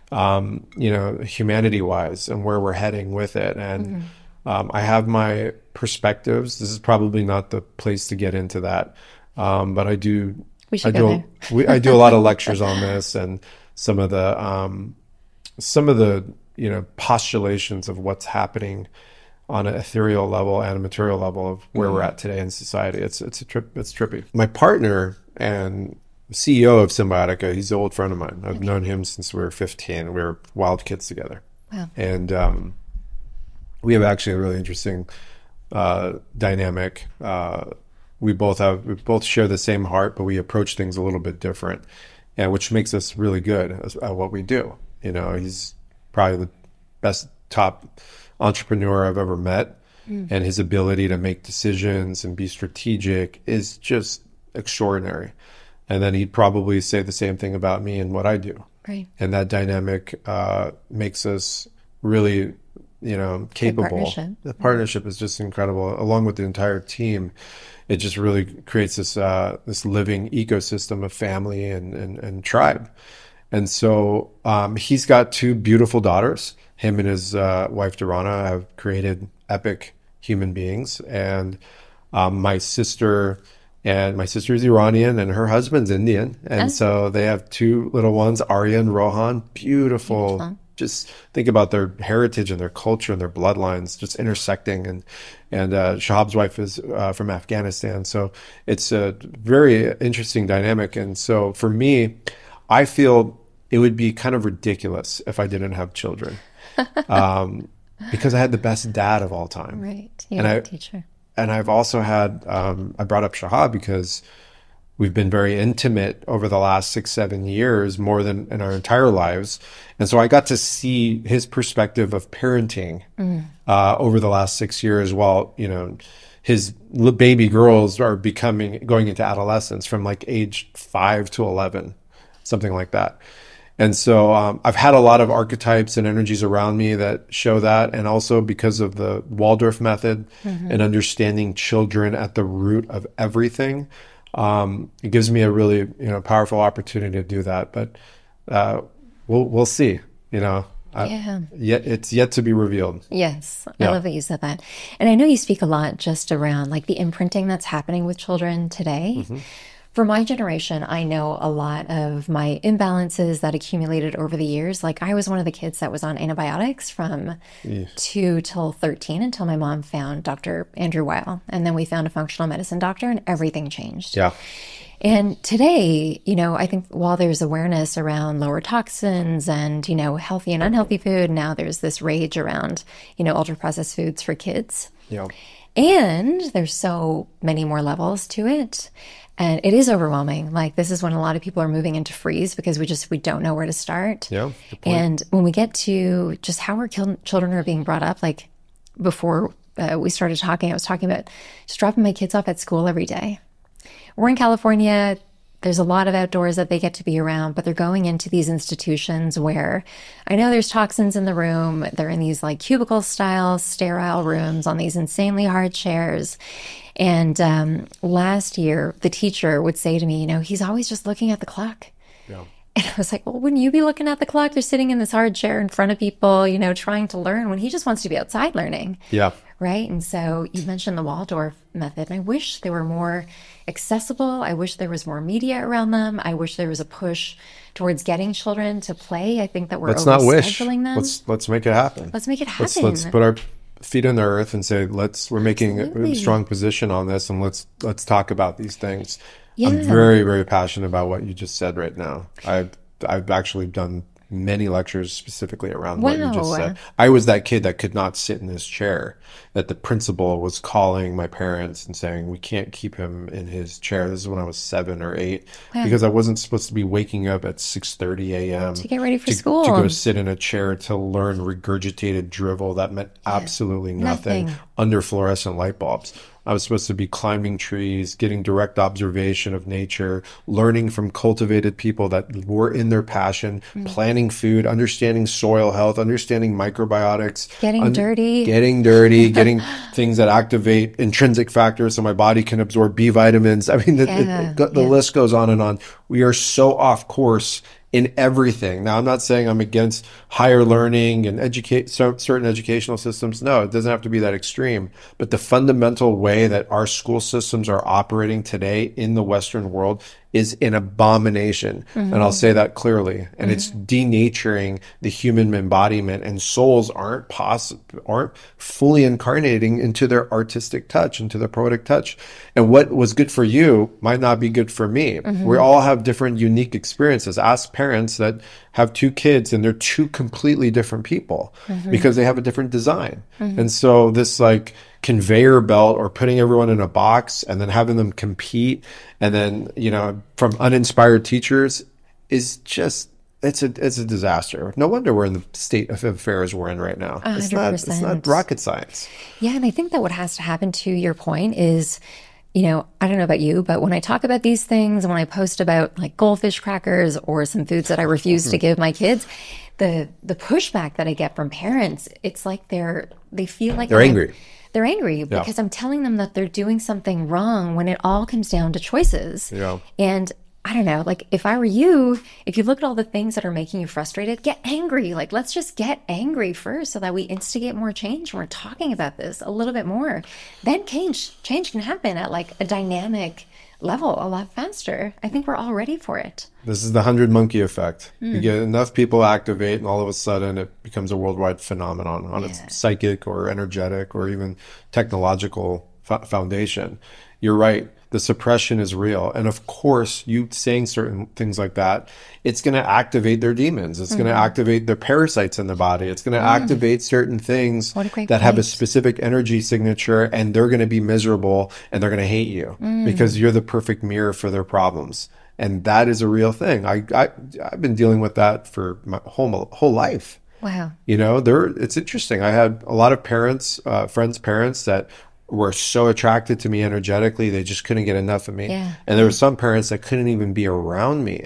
um, you know, humanity wise, and where we're heading with it. And mm-hmm. um, I have my perspectives. This is probably not the place to get into that. Um, but I do,
we should
I
go
do, we, I do a lot of lectures on this, and some of the, um, some of the, you know, postulations of what's happening on an ethereal level and a material level of where mm. we're at today in society. It's it's a trip. It's trippy. My partner and C E O of Symbiotica, he's an old friend of mine. I've okay. known him since we were fifteen. We were wild kids together.
Wow.
And um, we have actually a really interesting uh, dynamic. Uh, we both have we both share the same heart, but we approach things a little bit different, and which makes us really good at what we do. You know, he's probably the best top entrepreneur I've ever met, mm. and his ability to make decisions and be strategic is just extraordinary. And then he'd probably say the same thing about me and what I do.
Right.
And that dynamic uh, makes us really, you know, capable.
Partnership.
The partnership is just incredible, along with the entire team. It just really creates this uh, this living ecosystem of family and and, and tribe. And so um, he's got two beautiful daughters. Him and his uh, wife, Durana, have created epic human beings. And um, my sister, and my sister is Iranian and her husband's Indian. And oh. so they have two little ones, Arya and Rohan, beautiful. beautiful. Just think about their heritage and their culture and their bloodlines just intersecting. And, and uh, Shahab's wife is uh, from Afghanistan. So it's a very interesting dynamic. And so for me, I feel it would be kind of ridiculous if I didn't have children. um, because I had the best dad of all time.
Right. You're
and
a
I,
teacher.
And I've also had, um, I brought up Shahab because we've been very intimate over the last six, seven years, more than in our entire lives. And so I got to see his perspective of parenting mm. uh, over the last six years while, you know, his baby girls are becoming, going into adolescence from like age five to eleven, something like that. And so um, I've had a lot of archetypes and energies around me that show that. And also because of the Waldorf method mm-hmm. and understanding children at the root of everything, um, it gives me a really, you know, powerful opportunity to do that. But uh, we'll we'll see, you know.
Yeah.
Uh, yet it's yet to be revealed.
Yes.
Yeah.
I love that you said that. And I know you speak a lot just around like the imprinting that's happening with children today. Mm-hmm. For my generation, I know a lot of my imbalances that accumulated over the years. Like I was one of the kids that was on antibiotics from yeah. two till thirteen until my mom found Doctor Andrew Weil. And then we found a functional medicine doctor and everything changed.
Yeah.
And today, you know, I think while there's awareness around lower toxins and, you know, healthy and unhealthy food, now there's this rage around, you know, ultra processed foods for kids.
Yeah.
And there's so many more levels to it. And it is overwhelming. Like this is when a lot of people are moving into freeze because we just, we don't know where to start.
Yeah.
And when we get to just how our kil- children are being brought up, like before uh, we started talking, I was talking about just dropping my kids off at school every day. We're in California. There's a lot of outdoors that they get to be around, but they're going into these institutions where I know there's toxins in the room. They're in these like cubicle style, sterile rooms on these insanely hard chairs. And um, last year, the teacher would say to me, you know, he's always just looking at the clock.
Yeah.
And I was like, well, wouldn't you be looking at the clock? They're sitting in this hard chair in front of people, you know, trying to learn when he just wants to be outside learning.
Yeah.
Right. And so you mentioned the Waldorf method. And I wish they were more accessible. I wish there was more media around them. I wish there was a push towards getting children to play. I think that we're
let's not wish.
Them.
Let's let's make it happen.
Let's make it happen.
Let's, let's put our feet in the earth and say, let's. We're making
Absolutely.
a strong position on this, and let's let's talk about these things.
Yeah.
I'm very very passionate about what you just said right now. I've I've actually done many lectures specifically around
wow.
what you just said. I was that kid that could not sit in this chair, that the principal was calling my parents and saying, we can't keep him in his chair. This is when I was seven or eight, wow. because I wasn't supposed to be waking up at six thirty a.m.
to get ready for
to,
school.
To go sit in a chair to learn regurgitated drivel that meant absolutely nothing, nothing. under fluorescent light bulbs. I was supposed to be climbing trees, getting direct observation of nature, learning from cultivated people that were in their passion, mm. planning food, understanding soil health, understanding microbiotics.
Getting un- dirty.
Getting dirty, getting things that activate intrinsic factors so my body can absorb B vitamins. I mean, the, yeah. it, it, the yeah. list goes on and on. We are so off course in everything. Now, I'm not saying I'm against higher learning and educate certain educational systems. No, it doesn't have to be that extreme. But the fundamental way that our school systems are operating today in the Western world is an abomination. Mm-hmm. And I'll say that clearly. And mm-hmm. it's denaturing the human embodiment, and souls aren't possible, aren't fully incarnating into their artistic touch, into their poetic touch. And what was good for you might not be good for me. Mm-hmm. We all have different unique experiences. Ask parents that have two kids and they're two completely different people mm-hmm. because they have a different design. Mm-hmm. And so this like conveyor belt or putting everyone in a box and then having them compete and then, you know, from uninspired teachers is just, it's a it's a disaster. No wonder we're in the state of affairs we're in right now.
one hundred percent.
It's not, it's not rocket science.
Yeah, and I think that what has to happen, to your point, is, you know, I don't know about you, but when I talk about these things, when I post about like goldfish crackers or some foods that I refuse mm-hmm. to give my kids, the the pushback that I get from parents, it's like they're they feel like
they're I'm, angry.
They're angry because yeah. I'm telling them that they're doing something wrong when it all comes down to choices.
Yeah.
And I don't know, like if I were you, if you look at all the things that are making you frustrated, get angry. Like, let's just get angry first so that we instigate more change. And we're talking about this a little bit more. Then change, change can happen at like a dynamic level a lot faster. I think we're all ready for it.
This is the hundred monkey effect. Mm. You get enough people activate and all of a sudden it becomes a worldwide phenomenon on yeah. its psychic or energetic or even technological f- foundation. You're right. The suppression is real. And of course, you saying certain things like that, it's going to activate their demons. It's mm-hmm. going to activate their parasites in the body. It's going to mm. activate certain things that point. have a specific energy signature, and they're going to be miserable and they're going to hate you mm. because you're the perfect mirror for their problems. And that is a real thing. I, I, I've been dealing with that for my whole, whole life.
Wow.
You know, there, it's interesting. I had a lot of parents, uh, friends' parents that were so attracted to me energetically, they just couldn't get enough of me.
Yeah.
And there were some parents that couldn't even be around me.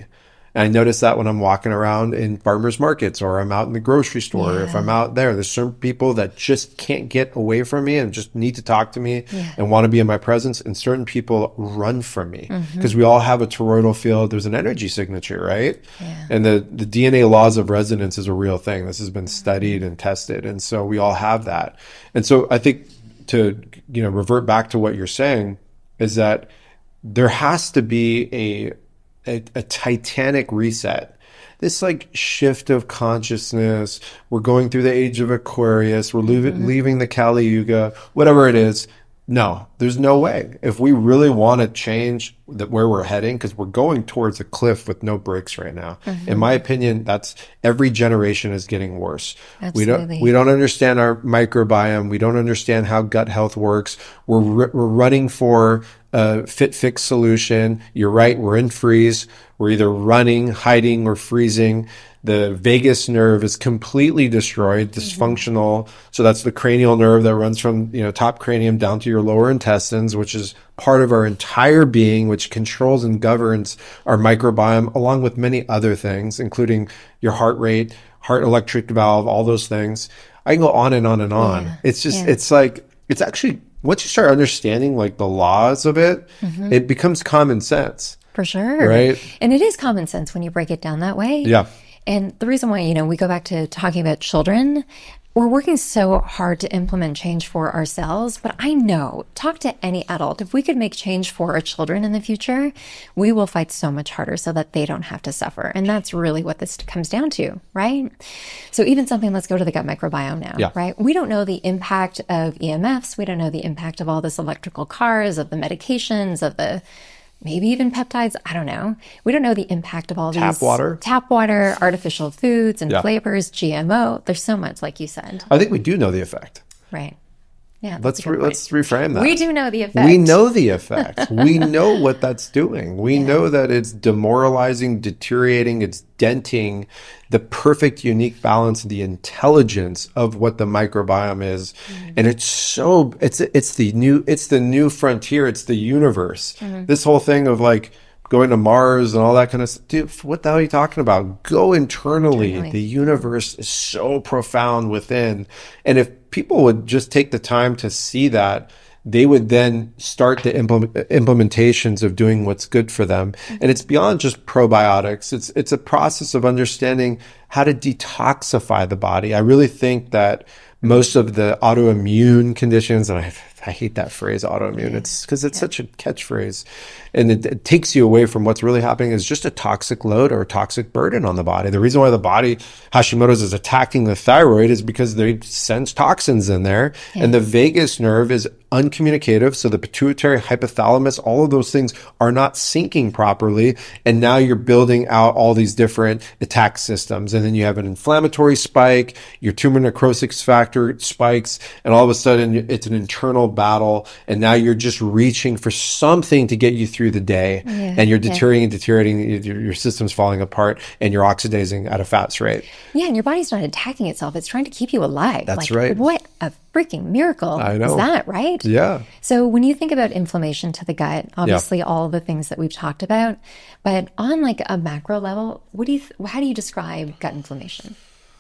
And I notice that when I'm walking around in farmers markets or I'm out in the grocery store,
Yeah.
if I'm out there, there's certain people that just can't get away from me and just need to talk to me
Yeah.
and want to be in my presence. And certain people run from me because we all have a toroidal field. There's an energy signature, right?
Yeah.
And the, the D N A laws of resonance is a real thing. This has been studied and tested. And so we all have that. And so I think to, you know, revert back to what you're saying is that there has to be a A, a titanic reset, this like shift of consciousness. We're going through the age of Aquarius. We're leaving, mm-hmm. leaving the Kali Yuga, whatever it is. No, there's no way. If we really want to change that where we're heading, because we're going towards a cliff with no brakes right now. Mm-hmm. In my opinion, that's every generation is getting worse.
Absolutely.
We don't we don't understand our microbiome. We don't understand how gut health works. We're we're running for a fit fix solution. You're right. We're in freeze. We're either running, hiding, or freezing. The vagus nerve is completely destroyed, dysfunctional. Mm-hmm. So that's the cranial nerve that runs from, you know, top cranium down to your lower intestines, which is part of our entire being, which controls and governs our microbiome, along with many other things, including your heart rate, heart electric valve, all those things. I can go on and on and on.
Yeah.
It's just,
yeah.
it's like, it's actually, once you start understanding like the laws of it, mm-hmm. it becomes common sense.
For sure.
Right.
And it is common sense when you break it down that way.
Yeah.
And the reason why, you know, we go back to talking about children, we're working so hard to implement change for ourselves. But I know, talk to any adult, if we could make change for our children in the future, we will fight so much harder so that they don't have to suffer. And that's really what this comes down to, right? So even something, let's go to the gut microbiome now,
yeah.
right? We don't know the impact of E M Fs. We don't know the impact of all this electrical cars, of the medications, of the maybe even peptides. I don't know. We don't know the impact of all
tap
these
water,
tap water, artificial foods and
yeah.
flavors, G M O. There's so much, like you said.
I think we do know the effect.
Right. Yeah.
Let's re- let's reframe that.
We do know the effect.
We know the effect. We know what that's doing. We yeah. know that it's demoralizing, deteriorating, it's denting the perfect, unique balance, the intelligence of what the microbiome is. Mm-hmm. And it's so, it's, it's the new, it's the new frontier. It's the universe. Mm-hmm. This whole thing of like going to Mars and all that kind of stuff. Dude, what the hell are you talking about? Go internally. internally. The universe is so profound within. And if people would just take the time to see that, they would then start the implement, implementations of doing what's good for them. And it's beyond just probiotics. It's it's a process of understanding how to detoxify the body. I really think that most of the autoimmune conditions, and I, I hate that phrase, autoimmune, it's because it's yeah. such a catchphrase, and it, it takes you away from what's really happening is just a toxic load or a toxic burden on the body. The reason why the body, Hashimoto's, is attacking the thyroid is because they sense toxins in there, yeah. and the vagus nerve is uncommunicative, so the pituitary, hypothalamus, all of those things are not syncing properly, and now you're building out all these different attack systems, and then you have an inflammatory spike, your tumor necrosis factor spikes, and all of a sudden it's an internal battle, and now you're just reaching for something to get you through the day, yeah, and you're deteriorating and deteriorating, your, your system's falling apart, and you're oxidizing at a fast rate.
Yeah, and your body's not attacking itself, it's trying to keep you alive.
That's
like,
right.
What a freaking miracle
I know.
is that, right?
Yeah.
So when you think about inflammation to the gut, obviously yeah. all the things that we've talked about, but on like a macro level, what do you th- how do you describe gut inflammation?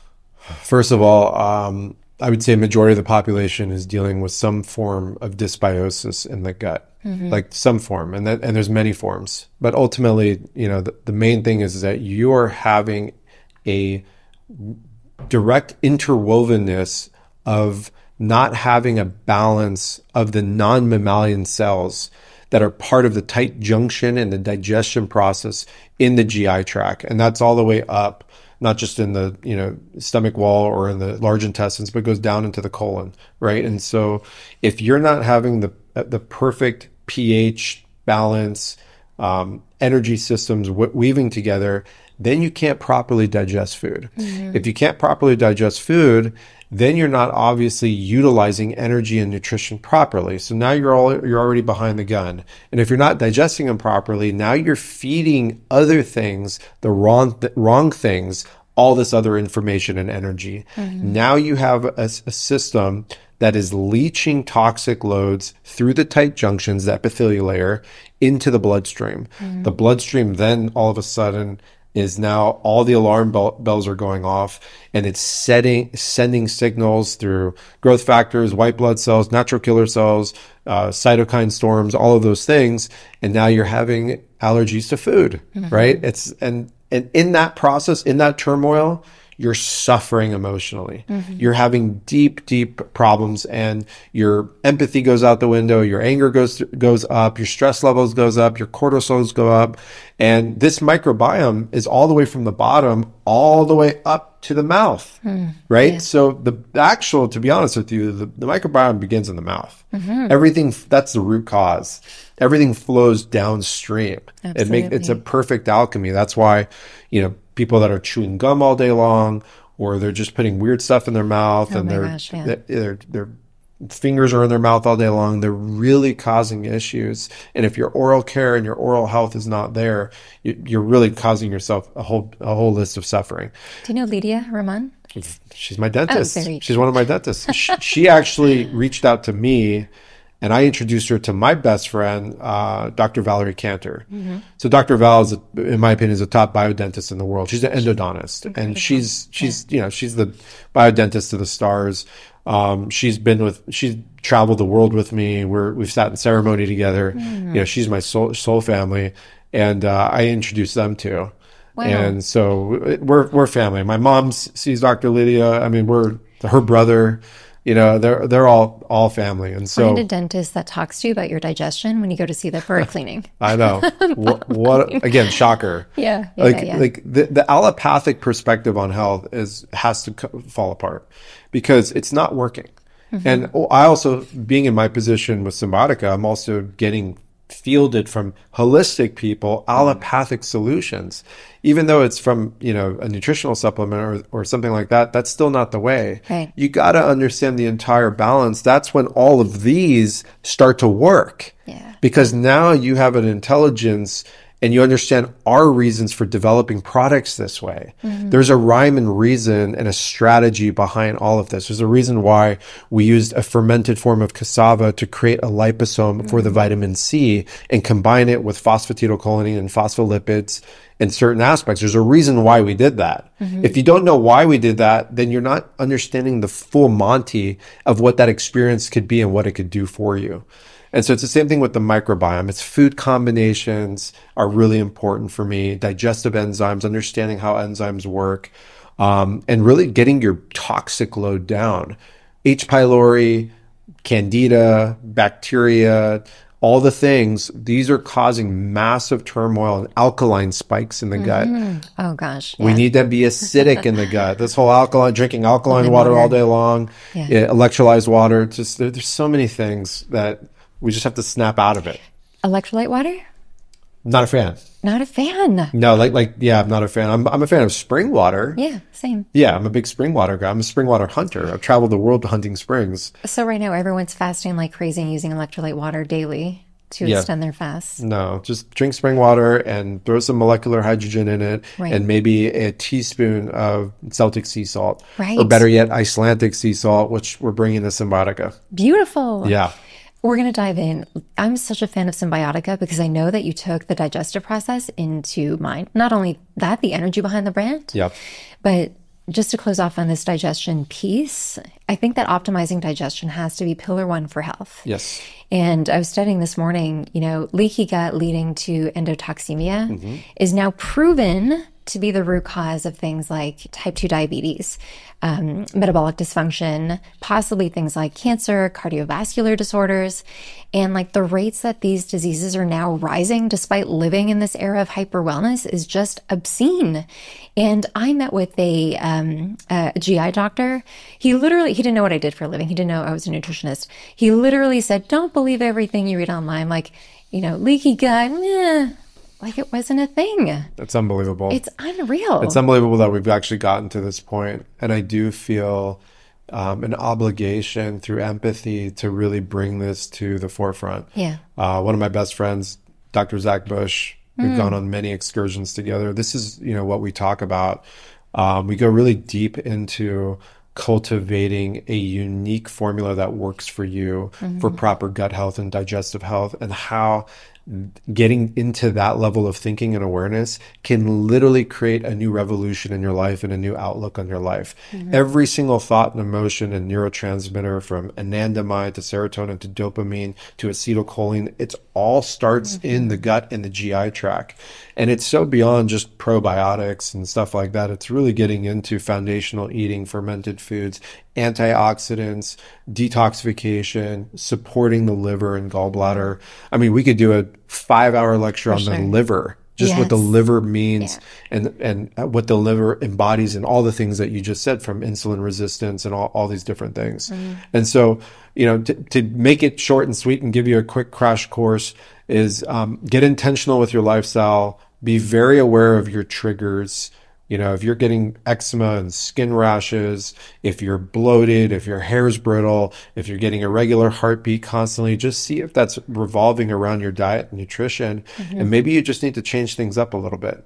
First of all, um, I would say a majority of the population is dealing with some form of dysbiosis in the gut, mm-hmm. like some form, and that, and there's many forms. But ultimately, you know, the, the main thing is that you're having a direct interwovenness of not having a balance of the non-mammalian cells that are part of the tight junction and the digestion process in the G I tract. And that's all the way up, not just in the, you know, stomach wall or in the large intestines, but goes down into the colon, right? And so if you're not having the the perfect pH balance, um, energy systems w- weaving together, then you can't properly digest food. Mm-hmm. If you can't properly digest food, then you're not obviously utilizing energy and nutrition properly. So now you're all you're already behind the gun. And if you're not digesting them properly, now you're feeding other things, the wrong th- wrong things, all this other information and energy. Mm-hmm. Now you have a, a system that is leaching toxic loads through the tight junctions, the epithelial layer, into the bloodstream. Mm-hmm. The bloodstream then all of a sudden is now all the alarm bell- bells are going off, and it's setting sending signals through growth factors, white blood cells, natural killer cells, uh, cytokine storms, all of those things. And now you're having allergies to food, mm-hmm. right? It's and and in that process, in that turmoil, you're suffering emotionally. Mm-hmm. You're having deep, deep problems, and your empathy goes out the window. Your anger goes goes up. Your stress levels goes up. Your cortisols go up. And this microbiome is all the way from the bottom all the way up to the mouth, mm, right? Yeah. So the actual, to be honest with you, the, the microbiome begins in the mouth. Mm-hmm. Everything, that's the root cause. Everything flows downstream. Absolutely. It make, it's a perfect alchemy. That's why, you know, people that are chewing gum all day long, or they're just putting weird stuff in their mouth, oh and their yeah. their their fingers are in their mouth all day long, they're really causing issues. And if your oral care and your oral health is not there, you, you're really causing yourself a whole a whole list of suffering.
Do you know Lydia Rahman?
She's my dentist.
Oh,
She's one of my dentists. she, she actually reached out to me, and I introduced her to my best friend, uh, Doctor Valerie Cantor. Mm-hmm. So Doctor Val is, a, in my opinion, is a top biodentist in the world. She's an endodontist, Incredible. and she's she's yeah. you know she's the biodentist to the stars. Um, she's been with she's traveled the world with me. We're we've sat in ceremony together. Mm-hmm. You know, she's my soul soul family, and uh, I introduced them to. Wow. And so we're we're family. My mom sees Doctor Lydia. I mean, we're her brother. You know, they're they're all all family. And so
find a dentist that talks to you about your digestion when you go to see them for a cleaning.
I know. what, what again? Shocker.
Yeah. yeah
like
yeah.
like the, the allopathic perspective on health is has to co- fall apart because it's not working. Mm-hmm. And I also, being in my position with Cymbiotika, I'm also getting fielded from holistic people allopathic solutions. Even though it's from, you know, a nutritional supplement or, or something like that, that's still not the way.
Right.
You got to understand the entire balance. That's when all of these start to work.
Yeah.
Because now you have an intelligence and you understand our reasons for developing products this way. Mm-hmm. There's a rhyme and reason and a strategy behind all of this. There's a reason why we used a fermented form of cassava to create a liposome mm-hmm. for the vitamin C and combine it with phosphatidylcholine and phospholipids in certain aspects. There's a reason why we did that. Mm-hmm. If you don't know why we did that, then you're not understanding the full Monty of what that experience could be and what it could do for you. And so it's the same thing with the microbiome. It's food combinations are really important for me. Digestive enzymes, understanding how enzymes work, um, and really getting your toxic load down. H. pylori, candida, bacteria, all the things, these are causing massive turmoil and alkaline spikes in the mm-hmm. gut.
Oh, gosh. Yeah.
We need to be acidic in the gut. This whole alkaline, drinking alkaline water, water all day long,
yeah.
Yeah, electrolyzed water. Just there, There's so many things that we just have to snap out of it.
Electrolyte water?
Not a fan.
Not a fan.
No, like, like, yeah, I'm not a fan. I'm, I'm a fan of spring water.
Yeah, same.
Yeah, I'm a big spring water guy. I'm a spring water hunter. I've traveled the world hunting springs.
So right now, everyone's fasting like crazy and using electrolyte water daily to yeah. extend their fast.
No, just drink spring water and throw some molecular hydrogen in it, right. and maybe a teaspoon of Celtic sea salt,
right.
or better yet, Icelandic sea salt, which we're bringing to Cymbiotika.
Beautiful.
Yeah.
We're going to dive in. I'm such a fan of Cymbiotika because I know that you took the digestive process into mind. Not only that, the energy behind the brand,
yep.
but just to close off on this digestion piece, I think that optimizing digestion has to be pillar one for health.
Yes.
And I was studying this morning, you know, leaky gut leading to endotoxemia mm-hmm. is now proven to be the root cause of things like type two diabetes, um, metabolic dysfunction, possibly things like cancer, cardiovascular disorders. And like the rates that these diseases are now rising despite living in this era of hyper wellness is just obscene. And I met with a, um, a G I doctor. He literally, he didn't know what I did for a living. He didn't know I was a nutritionist. He literally said, don't believe everything you read online. Like, you know, leaky gut, meh. Like it wasn't a thing.
It's unbelievable.
It's unreal.
It's unbelievable that we've actually gotten to this point. And I do feel um, an obligation through empathy to really bring this to the forefront.
Yeah.
Uh, one of my best friends, Doctor Zach Bush, we've mm. gone on many excursions together. This is, you know, what we talk about. Um, we go really deep into cultivating a unique formula that works for you mm-hmm. for proper gut health and digestive health, and how getting into that level of thinking and awareness can literally create a new revolution in your life and a new outlook on your life. Mm-hmm. Every single thought and emotion and neurotransmitter, from anandamide to serotonin to dopamine to acetylcholine, it all starts mm-hmm. in the gut and the G I tract. And it's so beyond just probiotics and stuff like that. It's really getting into foundational eating, fermented foods, antioxidants, detoxification, supporting the liver and gallbladder. I mean, we could do a five hour lecture For on sure. the liver, just yes. what the liver means yeah. and, and what the liver embodies and all the things that you just said, from insulin resistance and all, all these different things. Mm. And so, you know, to, to make it short and sweet and give you a quick crash course is um, get intentional with your lifestyle, be very aware of your triggers. You know, if you're getting eczema and skin rashes, if you're bloated, if your hair's brittle, if you're getting irregular heartbeat constantly, just see if that's revolving around your diet and nutrition. Mm-hmm. And maybe you just need to change things up a little bit.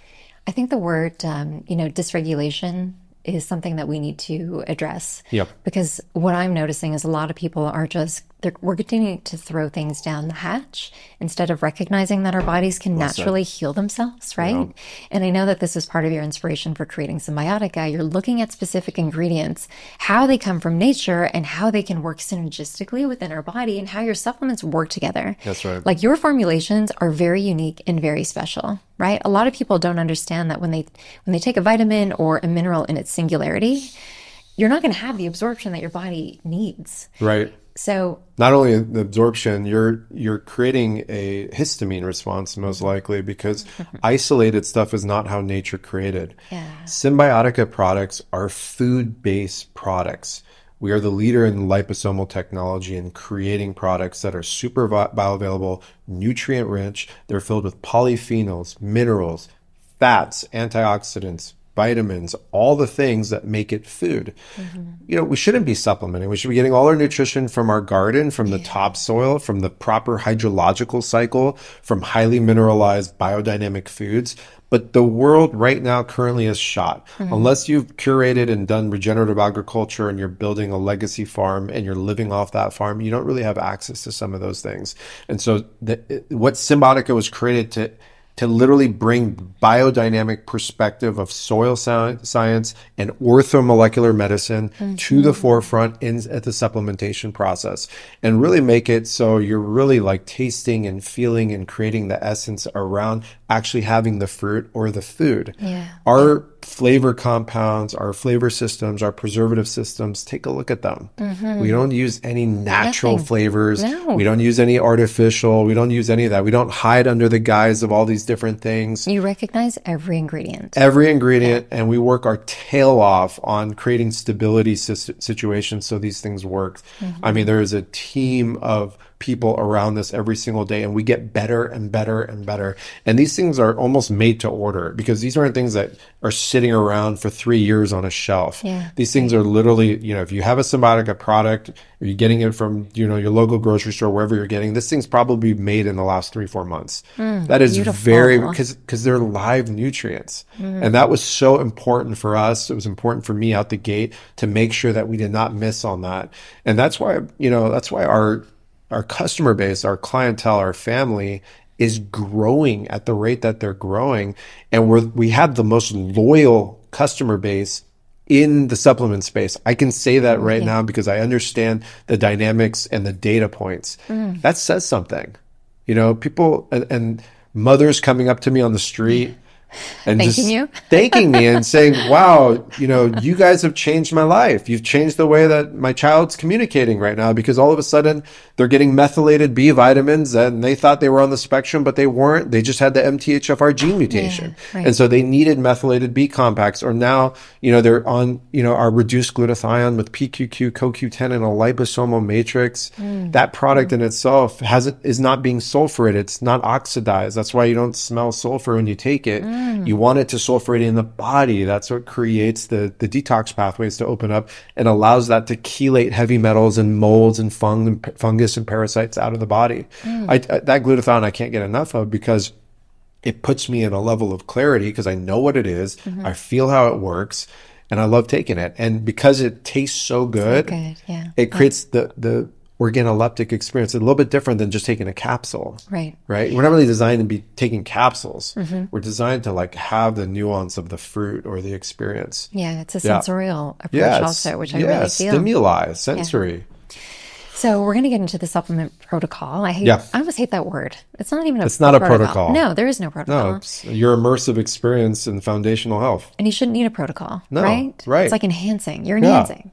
I think the word, um, you know, dysregulation is something that we need to address.
Yep.
Because what I'm noticing is a lot of people are just, we're continuing to throw things down the hatch instead of recognizing that our bodies can well naturally said. heal themselves, right? Yeah. And I know that this is part of your inspiration for creating Symbiotica. You're looking at specific ingredients, how they come from nature and how they can work synergistically within our body, and how your supplements work together.
That's right.
Like, your formulations are very unique and very special, right? A lot of people don't understand that when they when they take a vitamin or a mineral in its singularity, you're not going to have the absorption that your body needs.
Right.
So
not only the absorption, you're you're creating a histamine response most likely, because isolated stuff is not how nature created.
Yeah.
Symbiotica products are food-based products. We are the leader in liposomal technology and creating products that are super bioavailable, nutrient-rich. They're filled with polyphenols, minerals, fats, antioxidants, vitamins, all the things that make it food. Mm-hmm. You know, we shouldn't be supplementing. We should be getting all our nutrition from our garden, from the yeah. topsoil, from the proper hydrological cycle, from highly mineralized biodynamic foods. But the world right now currently is shot. Mm-hmm. Unless you've curated and done regenerative agriculture and you're building a legacy farm and you're living off that farm, you don't really have access to some of those things. And so the, what Symbiotica was created to to literally bring biodynamic perspective of soil science and orthomolecular medicine mm-hmm. to the forefront in at the supplementation process, and really make it so you're really like tasting and feeling and creating the essence around actually having the fruit or the food.
Yeah.
Our flavor compounds, our flavor systems, our preservative systems, take a look at them. Mm-hmm. We don't use any natural Nothing. flavors.
No.
We don't use any artificial. We don't use any of that. We don't hide under the guise of all these different things.
You recognize every ingredient.
Every ingredient, yeah. and we work our tail off on creating stability situations so these things work. Mm-hmm. I mean, there is a team of people around this every single day, and we get better and better and better. And these things are almost made to order, because these aren't things that are sitting around for three years on a shelf.
Yeah.
These things are literally, you know, if you have a Symbiotica product, or you're getting it from, you know, your local grocery store, wherever you're getting, this thing's probably made in the last three, four months. Mm, that is beautiful. very, because because they're live nutrients. Mm. And that was so important for us. It was important for me out the gate to make sure that we did not miss on that. And that's why, you know, that's why our our customer base, our clientele, our family is growing at the rate that they're growing. And we're, we have the most loyal customer base in the supplement space. I can say that right yeah. now because I understand the dynamics and the data points. Mm. That says something. You know, people and, and mothers coming up to me on the street and
thanking
just
you.
thanking me and saying, wow, you know, you guys have changed my life. You've changed the way that my child's communicating right now, because all of a sudden they're getting methylated B vitamins and they thought they were on the spectrum, but they weren't. They just had the M T H F R gene mutation. Yeah, right. And so they needed methylated B compacts, or now, you know, they're on, you know, our reduced glutathione with P Q Q, Co Q ten and a liposomal matrix. Mm. That product mm. in itself hasn't, is not being sulfurated. It's not oxidized. That's why you don't smell sulfur when you take it. Mm. You want it to sulfurate in the body. That's what creates the, the detox pathways to open up and allows that to chelate heavy metals and molds and fung, fungus and parasites out of the body. Mm. I, I, that glutathione I can't get enough of, because it puts me in a level of clarity, because I know what it is. Mm-hmm. I feel how it works, and I love taking it. And because it tastes so good,
so good. Yeah.
it creates yeah. the, the organoleptic experience. It's a little bit different than just taking a capsule.
Right.
Right. We're not really designed to be taking capsules.
Mm-hmm.
We're designed to like have the nuance of the fruit or the experience.
Yeah. It's a
Yeah.
sensorial approach
Yeah, it's-
also, which I
yeah,
really feel.
stimuli, sensory.
So we're going to get into the supplement protocol. I hate,
Yeah.
I almost hate that word. It's not even a
It's not a protocol.
No, there is no protocol.
No, it's your immersive experience in foundational health.
And you shouldn't need a protocol,
No,
right?
right.
It's like enhancing. You're enhancing.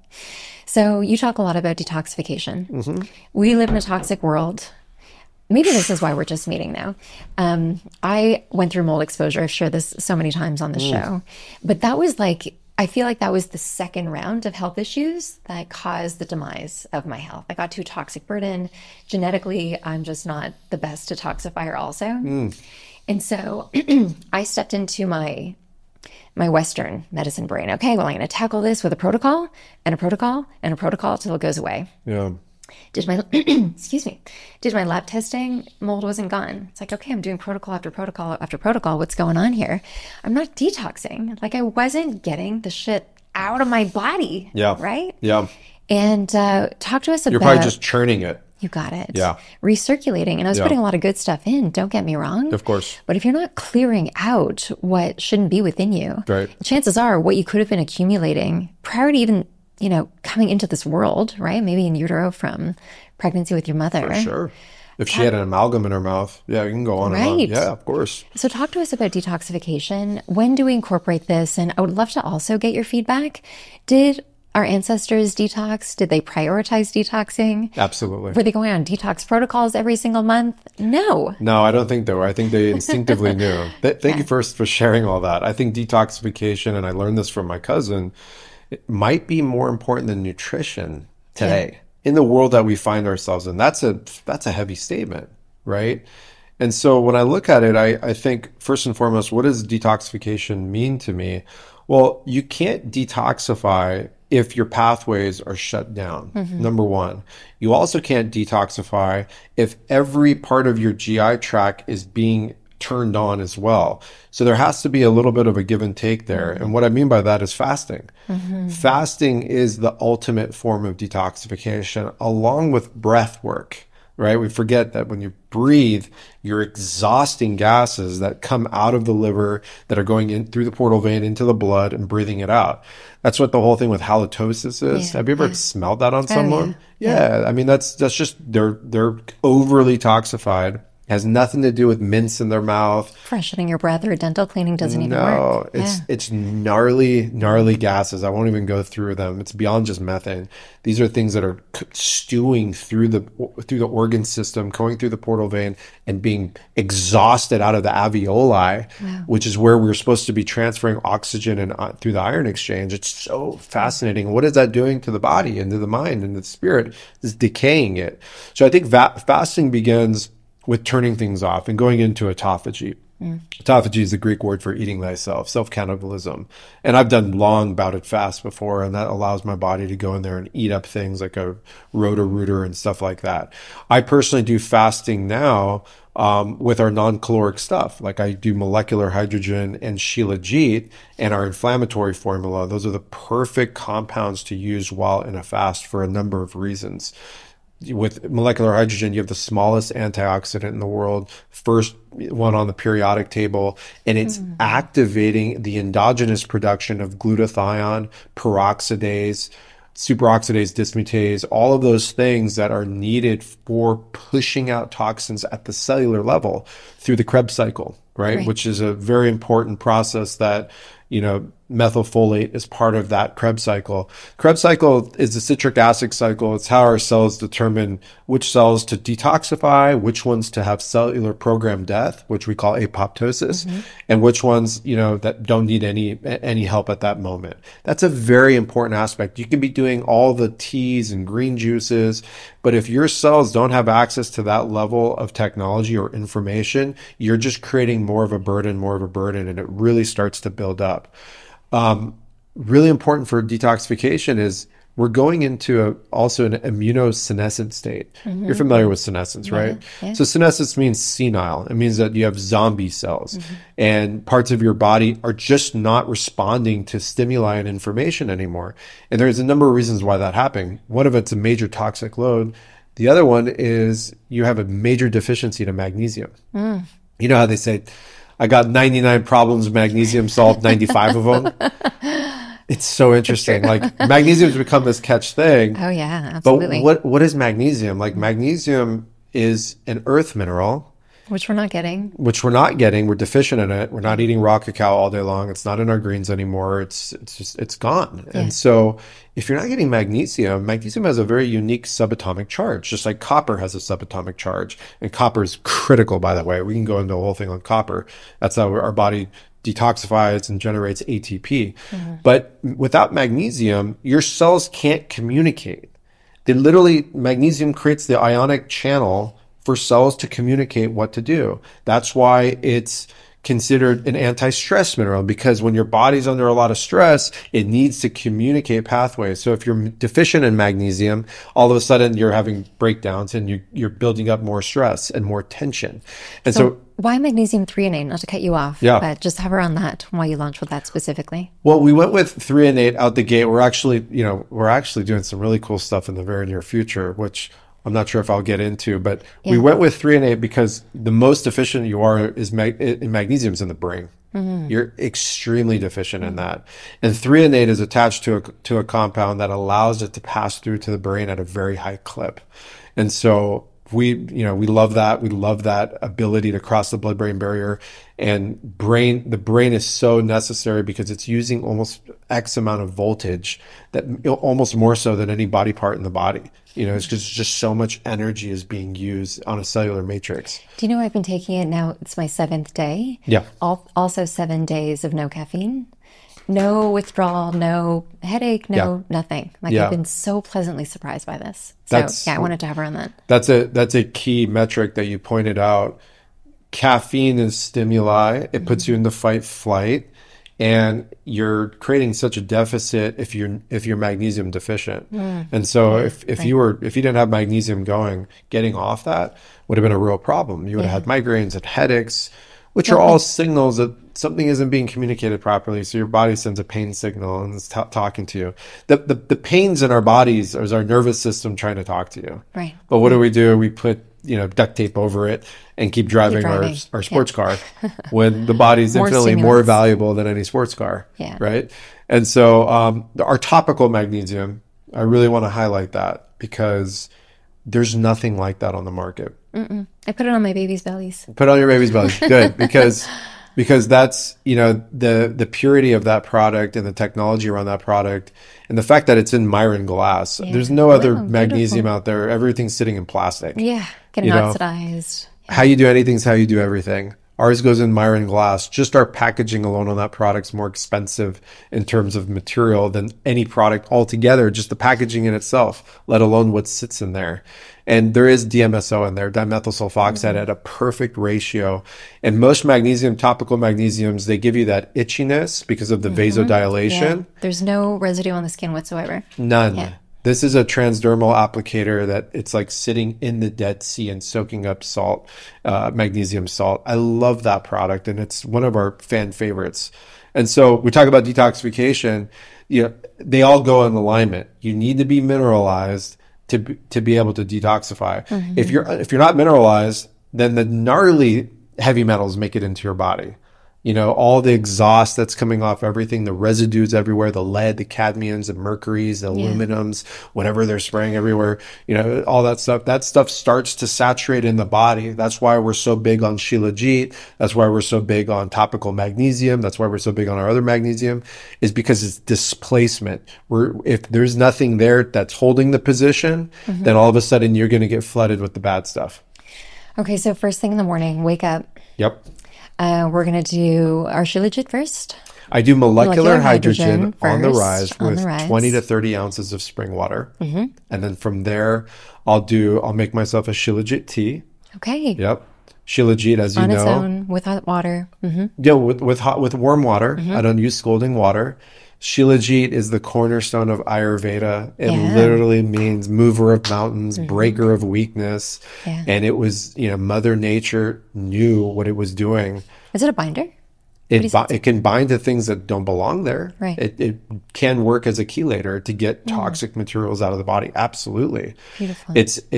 So you talk a lot about detoxification.
Mm-hmm.
We live in a toxic world. Maybe this is why we're just meeting now. Um, I went through mold exposure. I've shared this so many times on the
Mm.
show. But that was like, I feel like that was the second round of health issues that caused the demise of my health. I got too toxic burden. Genetically, I'm just not the best detoxifier also.
Mm.
And so I stepped into my my Western medicine brain. Okay, well, I'm going to tackle this with a protocol and a protocol and a protocol till it goes away.
Yeah.
Did my, excuse me, did my lab testing, mold wasn't gone. It's like, okay, I'm doing protocol after protocol after protocol. What's going on here? I'm not detoxing. Like I wasn't getting the shit out of my body.
Yeah.
Right?
Yeah.
And uh, talk to us
You're
about...
probably just churning it.
You got it.
Yeah.
Recirculating. And I was
Yeah.
putting a lot of good stuff in. Don't get me wrong.
Of course.
But if you're not clearing out what shouldn't be within you,
Right.
chances are what you could have been accumulating prior to even, you know, coming into this world, right? Maybe in utero from pregnancy with your mother.
For sure. If she had an amalgam in her mouth, yeah, you can go on and on.
Right.
Yeah, of course.
So talk to us about detoxification. When do we incorporate this? And I would love to also get your feedback. Did our ancestors detox? Did they prioritize detoxing?
Absolutely.
Were they going on detox protocols every single month? No.
No, I don't think they were. I think they instinctively knew. Th- thank you first for sharing all that. I think detoxification, and I learned this from my cousin, it might be more important than nutrition today in the world that we find ourselves in. That's a that's a heavy statement, right? And so when I look at it, I, I think first and foremost, what does detoxification mean to me? Well, you can't detoxify if your pathways are shut down, mm-hmm. number one. You also can't detoxify if every part of your G I tract is being turned on as well. So there has to be a little bit of a give and take there. Mm-hmm. And what I mean by that is fasting. Mm-hmm. Fasting is the ultimate form of detoxification, along with breath work. Right? We forget that when you breathe, you're exhausting gases that come out of the liver that are going in through the portal vein into the blood and breathing it out. That's what the whole thing with halitosis is. Yeah, Have you ever yeah. smelled that on someone? Oh, yeah. Yeah. yeah. I mean, that's, that's just, they're, they're overly toxified. Has nothing to do with mints in their mouth.
Freshening your breath or dental cleaning doesn't even
no,
work.
No, it's
yeah.
it's gnarly, gnarly gases. I won't even go through them. It's beyond just methane. These are things that are stewing through the through the organ system, going through the portal vein, and being exhausted out of the alveoli, wow. which is where we're supposed to be transferring oxygen and uh, through the iron exchange. It's so fascinating. What is that doing to the body and to the mind and the spirit? It's decaying it. So I think va- fasting begins with turning things off and going into autophagy. Mm. Autophagy is the Greek word for eating thyself, self-cannibalism. And I've done long bouted fasts before, and that allows my body to go in there and eat up things like a Roto-Rooter and stuff like that. I personally do fasting now um, with our non-caloric stuff. Like I do molecular hydrogen and Shilajit and our inflammatory formula. Those are the perfect compounds to use while in a fast for a number of reasons. With molecular hydrogen, you have the smallest antioxidant in the world, first one on the periodic table, and it's mm. activating the endogenous production of glutathione, peroxidase, superoxidase dismutase, all of those things that are needed for pushing out toxins at the cellular level through the Krebs cycle, right? right. Which is a very important process that, you know, methylfolate is part of that Krebs cycle. Krebs cycle is the citric acid cycle. It's how our cells determine which cells to detoxify, which ones to have cellular program death, which we call apoptosis, mm-hmm. and which ones, you know, that don't need any any help at that moment. That's a very important aspect. You can be doing all the teas and green juices, but if your cells don't have access to that level of technology or information, you're just creating more of a burden, more of a burden, and it really starts to build up. Um, really important for detoxification is we're going into a, also an immunosenescent state. Mm-hmm. You're familiar with senescence, right? Yeah, yeah. So senescence means senile. It means that you have zombie cells mm-hmm. and parts of your body are just not responding to stimuli and information anymore. And there's a number of reasons why that happened. One of it's a major toxic load. The other one is you have a major deficiency to magnesium. Mm. You know how they say, I got ninety-nine problems with magnesium, solved ninety-five of them? It's so interesting. Like magnesium's become this catch thing.
Oh yeah, absolutely.
But what what is magnesium? Like magnesium is an earth mineral.
Which we're not getting.
Which we're not getting. We're deficient in it. We're not eating raw cacao all day long. It's not in our greens anymore. It's it's just it's gone. Yeah. And so if you're not getting magnesium, magnesium has a very unique subatomic charge, just like copper has a subatomic charge. And copper is critical, by the way. We can go into a whole thing on copper. That's how our body detoxifies and generates A T P. Mm-hmm. But without magnesium, your cells can't communicate. They literally, magnesium creates the ionic channel for cells to communicate what to do. That's why it's considered an anti-stress mineral, because when your body's under a lot of stress, it needs to communicate pathways. So if you're deficient in magnesium, all of a sudden you're having breakdowns and you, you're building up more stress and more tension. And so, so
why magnesium threonate? Not to cut you off,
yeah.
but just hover on that while you launch with that specifically.
Well, we went with threonate out the gate. We're actually, you know, we're actually doing some really cool stuff in the very near future, which I'm not sure if I'll get into, but yeah. we went with threonate because the most deficient you are is mag- in magnesium is in the brain. Mm-hmm. You're extremely deficient mm-hmm. in that. And threonate is attached to a, to a compound that allows it to pass through to the brain at a very high clip. And so we, you know, we love that. We love that ability to cross the blood-brain barrier. And brain, the brain is so necessary because it's using almost X amount of voltage, that almost more so than any body part in the body. You know, it's just, just so much energy is being used on a cellular matrix.
Do you know I've been taking it now? It's my seventh day.
Yeah.
All, also seven days of no caffeine, no withdrawal, no headache, no yeah. nothing. Like yeah. I've been so pleasantly surprised by this. So that's, yeah, I wanted to hover on that.
That's a that's a key metric that you pointed out. Caffeine is stimuli. It mm-hmm. puts you into fight flight. And you're creating such a deficit if you're if you're magnesium deficient. Mm. And so yeah, if, if right. you were if you didn't have magnesium going, getting off that would have been a real problem. You would yeah. have had migraines and headaches, which well, are all signals that something isn't being communicated properly. So your body sends a pain signal and it's t- talking to you. The, the the pains in our bodies is our nervous system trying to talk to you.
Right.
But what do we do? We put you know, duct tape over it and keep driving, keep driving. our our sports yeah. car when the body's more infinitely stimulants. more valuable than any sports car.
Yeah.
Right. And so um, our topical magnesium, I really want to highlight that because there's nothing like that on the market.
Mm-mm. I put it on my baby's bellies.
Put it on your baby's bellies. Good. Because because that's, you know, the the purity of that product and the technology around that product and the fact that it's in Myron glass. Yeah. There's no other wow, magnesium beautiful. out there. Everything's sitting in plastic.
Yeah. Getting you know? oxidized. Yeah.
How you do anything is how you do everything. Ours goes in Myron glass. Just our packaging alone on that product's more expensive in terms of material than any product altogether, just the packaging in itself, let alone what sits in there. And there is D M S O in there, dimethyl sulfoxide, mm-hmm. at a perfect ratio. And most magnesium, topical magnesiums, they give you that itchiness because of the mm-hmm. vasodilation.
Yeah. There's no residue on the skin whatsoever.
None.
Yeah.
This is a transdermal applicator that it's like sitting in the Dead Sea and soaking up salt, uh, magnesium salt. I love that product, and it's one of our fan favorites. And so we talk about detoxification. You know, they all go in alignment. You need to be mineralized to be, to be able to detoxify. Mm-hmm. If you're if you're not mineralized, then the gnarly heavy metals make it into your body. You know, all the exhaust that's coming off everything, the residues everywhere, the lead, the cadmiums, the mercuries, the yeah. aluminums, whatever they're spraying everywhere, you know, all that stuff, that stuff starts to saturate in the body. That's why we're so big on Shilajit. That's why we're so big on topical magnesium. That's why we're so big on our other magnesium, is because it's displacement. We're, if there's nothing there that's holding the position, mm-hmm. then all of a sudden you're going to get flooded with the bad stuff.
Okay. So first thing in the morning, wake up.
Yep.
Uh, we're going to do our Shilajit first.
I do molecular, molecular hydrogen, hydrogen on the rise
on
with
the rise.
twenty to thirty ounces of spring water. Mm-hmm. And then from there, I'll do, I'll make myself a Shilajit tea.
Okay.
Yep. Shilajit, as you
on
know.
On its own, with hot water. Mm-hmm.
Yeah, with, with hot, with warm water. Mm-hmm. I don't use scalding water. Shilajit is the cornerstone of Ayurveda. It yeah. literally means mover of mountains, mm-hmm. breaker of weakness. Yeah. And it was, you know, Mother Nature knew what it was doing.
Is it a binder?
It bi- it can bind to things that don't belong there.
Right.
It, it can work as a chelator to get toxic mm. materials out of the body. Absolutely.
Beautiful.
It's it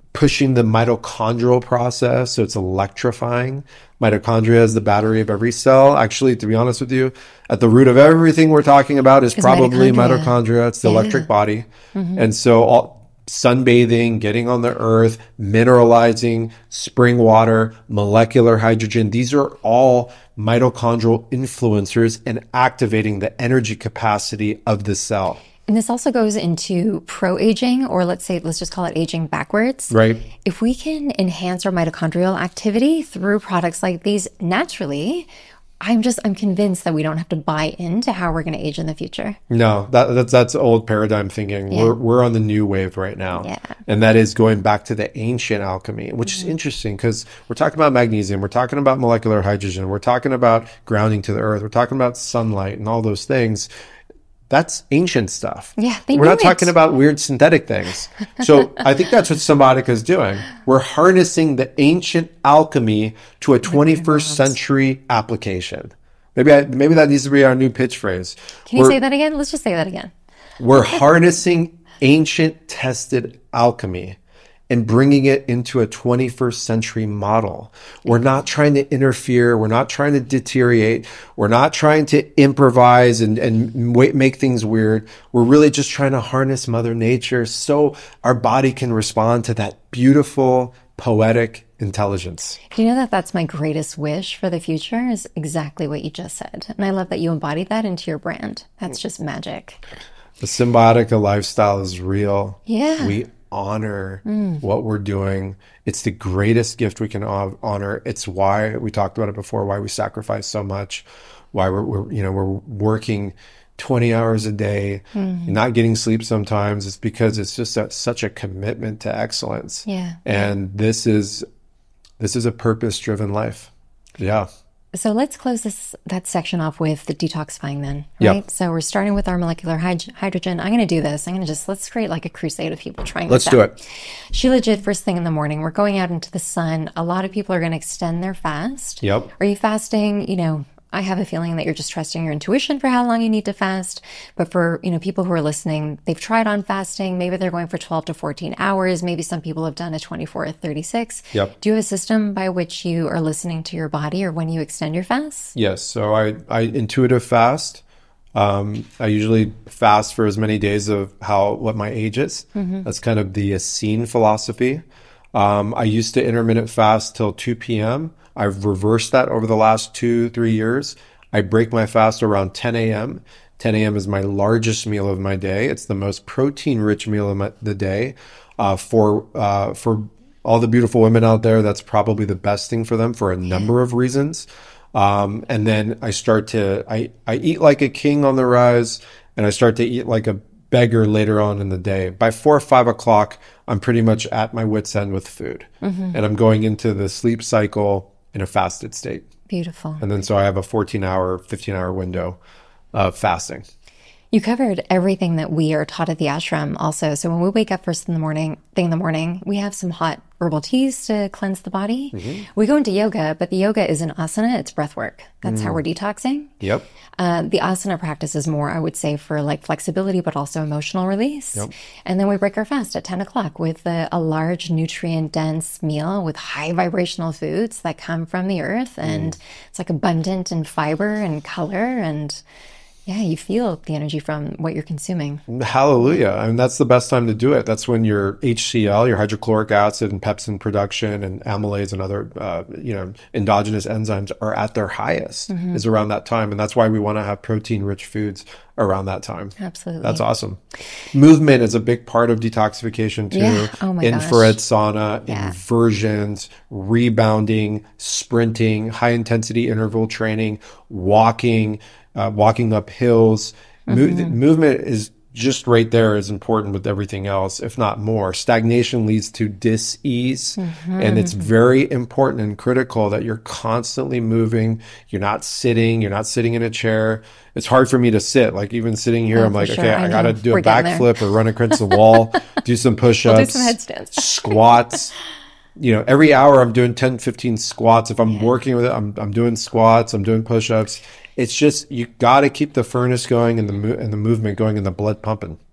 pushing the mitochondrial process. So it's electrifying. Mitochondria is the battery of every cell. Actually, to be honest with you, at the root of everything we're talking about is
It's
probably
mitochondria.
mitochondria. It's the
Yeah.
electric body. And so all, sunbathing, getting on the earth, mineralizing, spring water, molecular hydrogen, these are all mitochondrial influencers and activating the energy capacity of the cell.
And this also goes into pro-aging, or let's say, let's just call it aging backwards.
Right.
If we can enhance our mitochondrial activity through products like these naturally, I'm just, I'm convinced that we don't have to buy into how we're going to age in the future.
No, that, that's that's old paradigm thinking.
Yeah.
We're we're on the new wave right now,
Yeah.
and that is going back to the ancient alchemy, which
Mm-hmm.
is interesting because we're talking about magnesium, we're talking about molecular hydrogen, we're talking about grounding to the earth, we're talking about sunlight and all those things. That's ancient stuff.
Yeah, they
We're
knew
not
it.
talking about weird synthetic things. So I think that's what Symbiotica is doing. We're harnessing the ancient alchemy to a twenty-first century application. Maybe I, maybe that needs to be our new pitch phrase.
Can you
We're-
say that again? Let's just say that again.
we're harnessing ancient tested alchemy and bringing it into a twenty-first century model. We're not trying to interfere. We're not trying to deteriorate. We're not trying to improvise and, and wa- make things weird. We're really just trying to harness Mother Nature so our body can respond to that beautiful, poetic intelligence.
Do you know that that's my greatest wish for the future is exactly what you just said. And I love that you embodied that into your brand. That's just magic.
The Symbiotica lifestyle is real.
Yeah.
We honor what we're doing. It's the greatest gift we can hon- honor. It's why we talked about it before, why we sacrifice so much, why we're, we're you know, we're working twenty hours a day, not getting sleep sometimes. It's because it's just a, such a commitment to excellence.
Yeah.
And this is, this is a purpose-driven life. Yeah.
So let's close this that section off with the detoxifying then,
Yeah.
right? So we're starting with our molecular hyd- hydrogen. I'm going to do this. I'm going to just, let's create like a crusade of people trying
Let's
this
do
out.
it.
She legit, first thing in the morning, we're going out into the sun. A lot of people are going to extend their fast.
Yep.
Are you fasting? You know, I have a feeling that you're just trusting your intuition for how long you need to fast. But for, you know, people who are listening, they've tried on fasting. Maybe they're going for twelve to fourteen hours. Maybe some people have done a twenty-four or thirty-six.
Yep.
Do you have a system by which you are listening to your body or when you extend your fast?
Yes. So I, I intuitive fast. Um, I usually fast for as many days of how what my age is. That's kind of the Essene philosophy. Um, I used to intermittent fast till two p.m. I've reversed that over the last two, three years. I break my fast around ten a.m. ten a.m. is my largest meal of my day. It's the most protein-rich meal of my, the day. Uh, for uh, for all the beautiful women out there, that's probably the best thing for them for a number of reasons. Um, and then I start to, I, I eat like a king on the rise, and I start to eat like a beggar later on in the day. By four or five o'clock, I'm pretty much at my wit's end with food. And I'm going into the sleep cycle in a fasted state.
Beautiful.
And then so I have a fourteen hour, fifteen hour window of fasting.
You covered everything that we are taught at the ashram also. So when we wake up first in the morning, thing in the morning, we have some hot herbal teas to cleanse the body.
Mm-hmm.
We go into yoga, but the yoga is an asana. It's breath work. That's how we're detoxing.
Yep.
Uh, the asana practice is more, I would say, for like flexibility, but also emotional release. And then we break our fast at ten o'clock with a, a large nutrient dense meal with high vibrational foods that come from the earth. And it's like abundant in fiber and color. And yeah, you feel the energy from what you're consuming.
Hallelujah. I mean, that's the best time to do it. That's when your H C L, your hydrochloric acid and pepsin production and amylase and other, uh, you know, endogenous enzymes are at their highest is around that time. And that's why we want to have protein rich foods around that time.
Absolutely.
That's awesome. Movement is a big part of detoxification too.
Yeah. Oh my gosh.
Infrared sauna,
Yeah.
inversions, rebounding, sprinting, high intensity interval training, walking, uh, walking up hills. Mo- movement is just right there is important with everything else, if not more. Stagnation leads to dis-ease. And it's very important and critical that you're constantly moving. You're not sitting. You're not sitting in a chair. It's hard for me to sit. Like even sitting here,
Oh,
I'm
for
like,
sure.
okay,
I
I, got to
know.
do
We're
a
getting there.
backflip or run across the wall, do some push-ups,
some headstands.
squats. You know, every hour I'm doing ten, fifteen squats. If I'm working with it, I'm, I'm doing squats, I'm doing push-ups. It's just, you got to keep the furnace going and the mo- and the movement going and the blood pumping.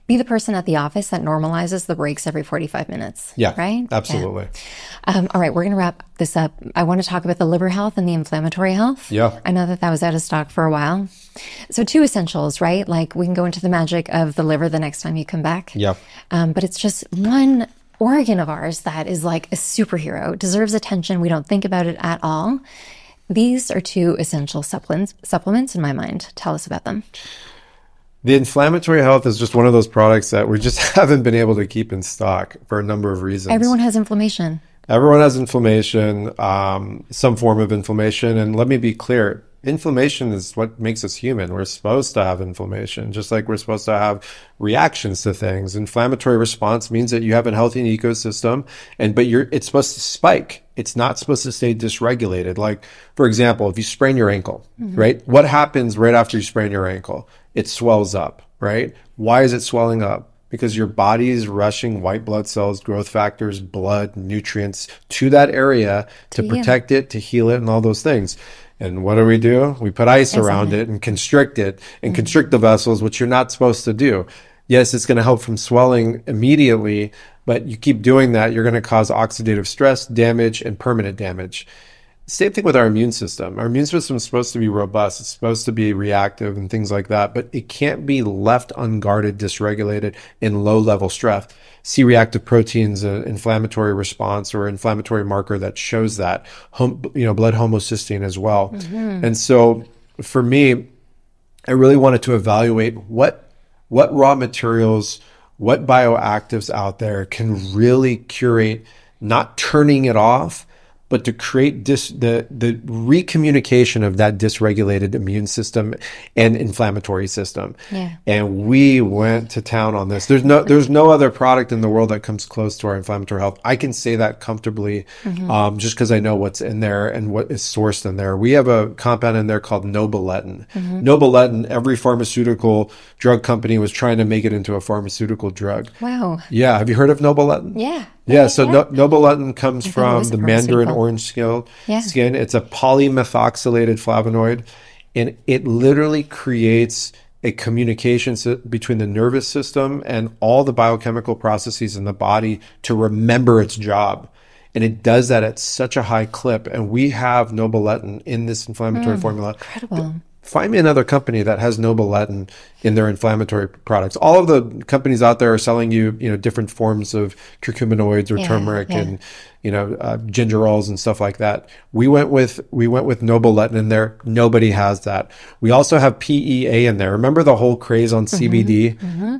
be the person at the office that normalizes the breaks every forty-five minutes.
Yeah,
right?
Absolutely.
Yeah. Um, all right, we're going to wrap this up. I want to talk about the liver health and the inflammatory health.
Yeah.
I know that that was out of stock for a while. So two essentials, right? Like we can go into the magic of the liver the next time you come back.
Yeah.
Um, but it's just one organ of ours that is like a superhero, deserves attention. We don't think about it at all. These are two essential supplements, supplements in my mind. Tell us about them.
The inflammatory health is just one of those products that we just haven't been able to keep in stock for a number of reasons.
Everyone has inflammation.
Everyone has inflammation, um, some form of inflammation. And let me be clear, inflammation is what makes us human. We're supposed to have inflammation, just like we're supposed to have reactions to things. Inflammatory response means that you have a healthy ecosystem, and but you're it's supposed to spike. It's not supposed to stay dysregulated. Like, for example, if you sprain your ankle, mm-hmm. right? What happens right after you sprain your ankle? It swells up, right? Why is it swelling up? Because your body is rushing white blood cells, growth factors, blood, nutrients to that area to, to protect it, to heal it, and all those things. And what do we do? We put ice exactly. around it and constrict it and mm-hmm. constrict the vessels, which you're not supposed to do. Yes, it's going to help from swelling immediately, but you keep doing that, you're going to cause oxidative stress, damage, and permanent damage. Same thing with our immune system. Our immune system is supposed to be robust. It's supposed to be reactive and things like that, but it can't be left unguarded, dysregulated in low-level stress. C-reactive proteins, an inflammatory response or inflammatory marker that shows that, hom- you know, blood homocysteine as well. Mm-hmm. And so for me, I really wanted to evaluate what what raw materials, what bioactives out there can really curate, not turning it off, but to create dis, the, the recommunication of that dysregulated immune system and inflammatory system. Yeah. And we went to town on this. There's no there's no other product in the world that comes close to our inflammatory health. I can say that comfortably, mm-hmm. um, just because I know what's in there and what is sourced in there. We have a compound in there called Nobiletin. Mm-hmm. Nobiletin, every pharmaceutical drug company was trying to make it into a pharmaceutical drug.
Wow.
Yeah. Have you heard of Nobiletin?
Yeah.
Yeah, so yeah. No, Nobiletin comes from the mandarin orange skin. Yeah. skin. It's a polymethoxylated flavonoid, and it literally creates a communication between the nervous system and all the biochemical processes in the body to remember its job. And it does that at such a high clip. And we have Nobiletin in this inflammatory mm, formula.
Incredible.
Find me another company that has Nobiletin in their inflammatory products. All of the companies out there are selling you, you know, different forms of curcuminoids or yeah, turmeric yeah. and, you know, uh, gingerols and stuff like that. We went with we went with Nobiletin in there. Nobody has that. We also have P E A in there. Remember the whole craze on mm-hmm, C B D? Mm-hmm.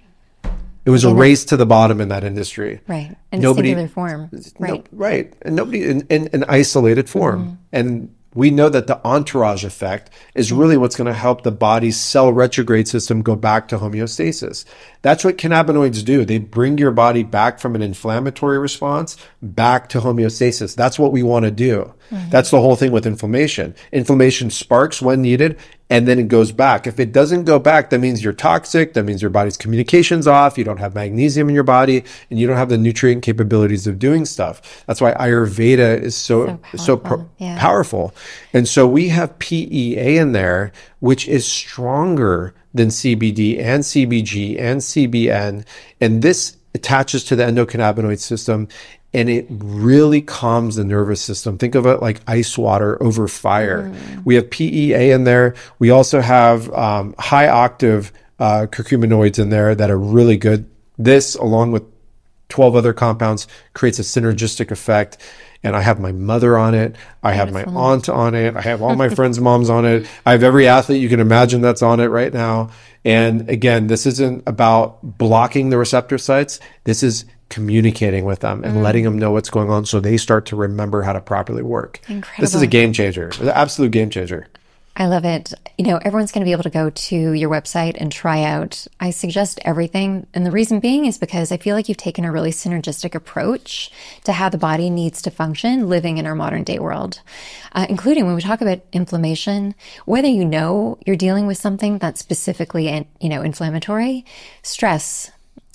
It was in a race a, to the bottom in that industry.
Right. In nobody, a singular form. Right.
No, right. And nobody in, in an isolated form. Mm-hmm. And we know that the entourage effect is really what's going to help the body's cell retrograde system go back to homeostasis. That's what cannabinoids do. They bring your body back from an inflammatory response back to homeostasis. That's what we want to do. Mm-hmm. That's the whole thing with inflammation. Inflammation sparks when needed, and then it goes back. If it doesn't go back, that means you're toxic. That means your body's communication's off. You don't have magnesium in your body, and you don't have the nutrient capabilities of doing stuff. That's why Ayurveda is so so powerful. So pro- yeah. powerful. And so we have P E A in there, which is stronger than C B D and C B G and C B N. And this attaches to the endocannabinoid system, and it really calms the nervous system. Think of it like ice water over fire. Mm. We have P E A in there. We also have um, high octave uh, curcuminoids in there that are really good. This, along with twelve other compounds, creates a synergistic effect. And I have my mother on it. I have Beautiful. my aunt on it. I have all my friends' moms on it. I have every athlete you can imagine that's on it right now. And again, this isn't about blocking the receptor sites. This is communicating with them and mm. letting them know what's going on so they start to remember how to properly work.
Incredible.
This is a game changer, an absolute game changer.
I love it. You know, everyone's going to be able to go to your website and try out. I suggest everything. And the reason being is because I feel like you've taken a really synergistic approach to how the body needs to function living in our modern day world, uh, including when we talk about inflammation, whether you know you're dealing with something that's specifically, you know, inflammatory, stress,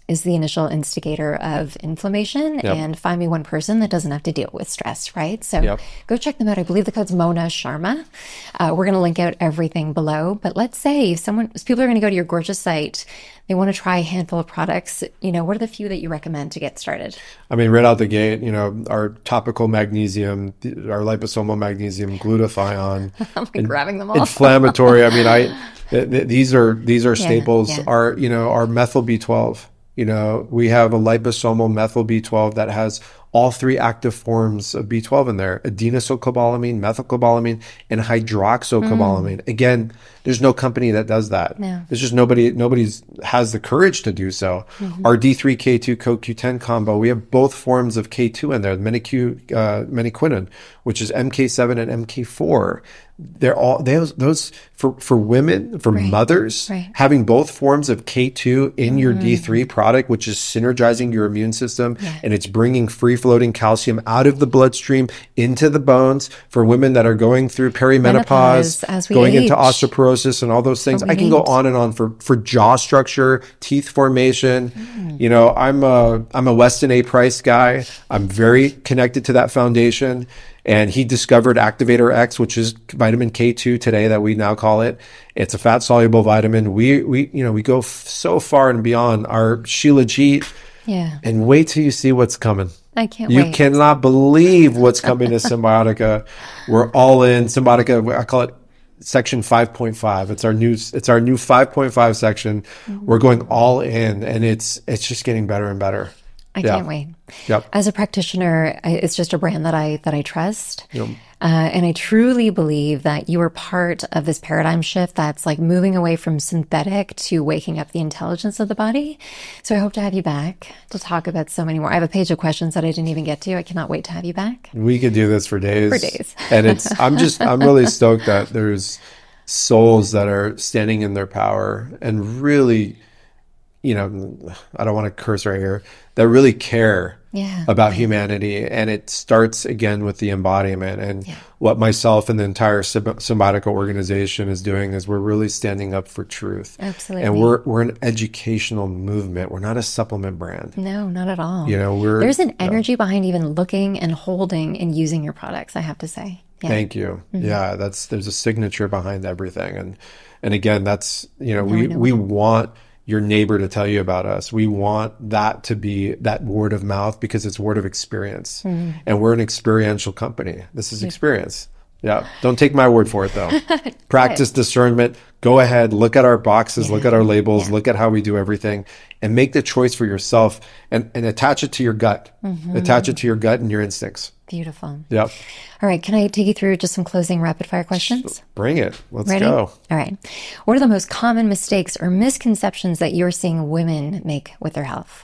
is the initial instigator of inflammation. Yep. And find me one person that doesn't have to deal with stress, right? So yep. go check them out. I believe the code's Mona Sharma. Uh, we're going to link out everything below. But let's say if someone, if people are going to go to your gorgeous site, they want to try a handful of products, you know, what are the few that you recommend to get started? I
mean, right out the gate, you know, our topical magnesium, our liposomal magnesium, glutathione.
I'm like grabbing them all.
Inflammatory. I mean, I th- th- these are these are staples. Yeah, yeah. Our, you know, our methyl B twelve. You know, we have a liposomal methyl B twelve that has all three active forms of B twelve in there: adenosylcobalamin, methylcobalamin, and hydroxycobalamin. Mm. Again, there's no company that does that. No. There's just nobody, nobody's has the courage to do so. Mm-hmm. Our D three K two Co Q ten combo, we have both forms of K two in there, Meniq, uh, menaquinone, which is M K seven and M K four. They're all those those for for women, for right. mothers, right. having both forms of K two in mm-hmm. your D three product, which is synergizing your immune system, yeah. and it's bringing free floating calcium out of the bloodstream into the bones. For women that are going through perimenopause, Menopause, going age. into osteoporosis and all those things, I can need. go on and on for for jaw structure, teeth formation. Mm. You know, I'm a I'm a Weston A. Price guy. I'm very connected to that foundation. And he discovered Activator X, which is vitamin K two today that we now call it. It's a fat soluble vitamin. We, we, you know, we go f- so far and beyond our Shilajit.
Yeah.
And wait till you see what's coming.
I can't
you
wait.
You cannot believe what's coming to Symbiotica. We're all in Symbiotica. I call it section five point five. It's our new, it's our new five point five section. Mm-hmm. We're going all in, and it's, it's just getting better and better.
I
yeah.
can't wait.
Yep.
As a practitioner, I, it's just a brand that I that I trust, yep. uh, and I truly believe that you are part of this paradigm shift that's like moving away from synthetic to waking up the intelligence of the body. So I hope to have you back to talk about so many more. I have a page of questions that I didn't even get to. I cannot wait to have you back.
We could do this for days.
For days.
And it's I'm just I'm really stoked that there's souls that are standing in their power and really, you know, I don't want to curse right here, that really care
yeah.
about humanity. And it starts again with the embodiment. And yeah. what myself and the entire Symbiotica organization is doing is we're really standing up for truth.
Absolutely.
And we're we're an educational movement. We're not a supplement brand.
No, not at all.
You know, we're
there's an energy yeah. behind even looking and holding and using your products, I have to say. Yeah.
Thank you. Mm-hmm. Yeah, that's there's a signature behind everything. And and again, that's, you know, no, we, we want your neighbor to tell you about us. We want that to be that word of mouth because it's word of experience. Mm-hmm. And we're an experiential company. This is experience. Yeah. Don't take my word for it though. Practice discernment. Go ahead, look at our boxes, yeah. look at our labels, yeah. look at how we do everything, and make the choice for yourself and, and attach it to your gut. Mm-hmm. Attach it to your gut and your instincts.
Beautiful.
Yep.
All right. Can I take you through just some closing rapid fire questions?
Bring it. Let's
Ready?
go.
All right. What are the most common mistakes or misconceptions that you're seeing women make with their health?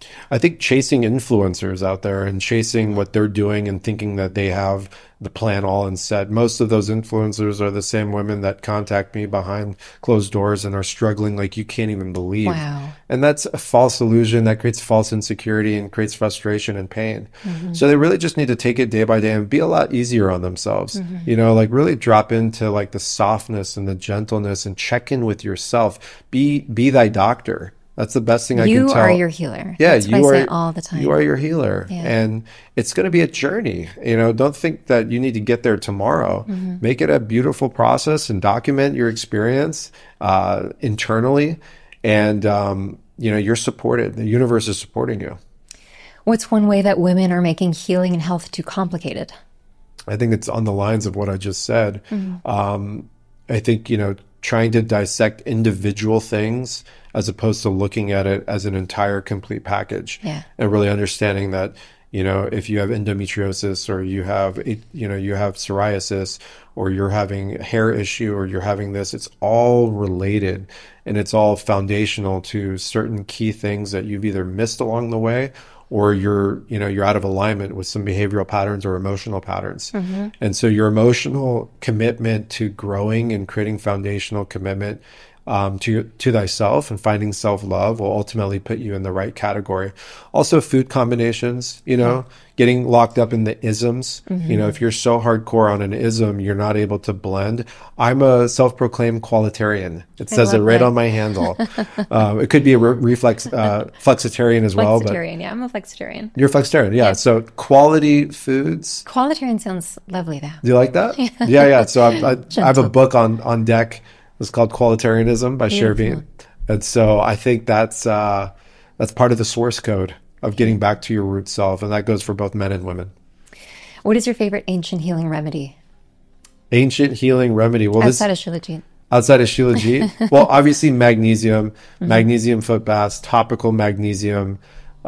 I think chasing influencers out there and chasing what they're doing and thinking that they have the plan all and set. Most of those influencers are the same women that contact me behind closed doors and are struggling like you can't even believe.
Wow.
And that's a false illusion that creates false insecurity and creates frustration and pain. Mm-hmm. So they really just need to take it day by day and be a lot easier on themselves. Mm-hmm. You know, like really drop into like the softness and the gentleness and check in with yourself. Be, be thy doctor. That's the best thing I
you
can tell.
You are your healer.
Yeah,
That's
you
what I
are
say all the time.
You are your healer,
yeah.
and it's going to be a journey. You know, don't think that you need to get there tomorrow. Mm-hmm. Make it a beautiful process and document your experience uh, internally, and um, you know you're supported. The universe is supporting you.
What's one way that women are making healing and health too complicated?
I think it's on the lines of what I just said. Mm-hmm. Um, I think you know trying to dissect individual things as opposed to looking at it as an entire complete package.
Yeah.
And really understanding that, you know, if you have endometriosis or you have, you know, you have psoriasis or you're having a hair issue or you're having this, it's all related and it's all foundational to certain key things that you've either missed along the way or you're, you know, you're out of alignment with some behavioral patterns or emotional patterns. Mm-hmm. And so your emotional commitment to growing and creating foundational commitment um, to your, to thyself, and finding self-love will ultimately put you in the right category. Also, food combinations, you know, yeah. getting locked up in the isms. Mm-hmm. You know, if you're so hardcore on an ism, you're not able to blend. I'm a self-proclaimed qualitarian. It says it right that. on my handle. um, it could be a re- reflex uh, flexitarian as well.
Flexitarian, yeah, I'm a flexitarian.
You're a flexitarian, yeah. yeah. So quality foods.
Qualitarian sounds lovely, though.
Do you like that? yeah, yeah. yeah. So I, I, I have a book on on deck. It's called Qualitarianism by Shervin. And so I think that's uh, that's part of the source code of getting back to your root self. And that goes for both men and women.
What is your favorite ancient healing remedy?
Ancient healing remedy. Well,
outside
this,
of Shilajit.
Outside of Shilajit. Well, obviously magnesium, mm-hmm. magnesium foot baths, topical magnesium.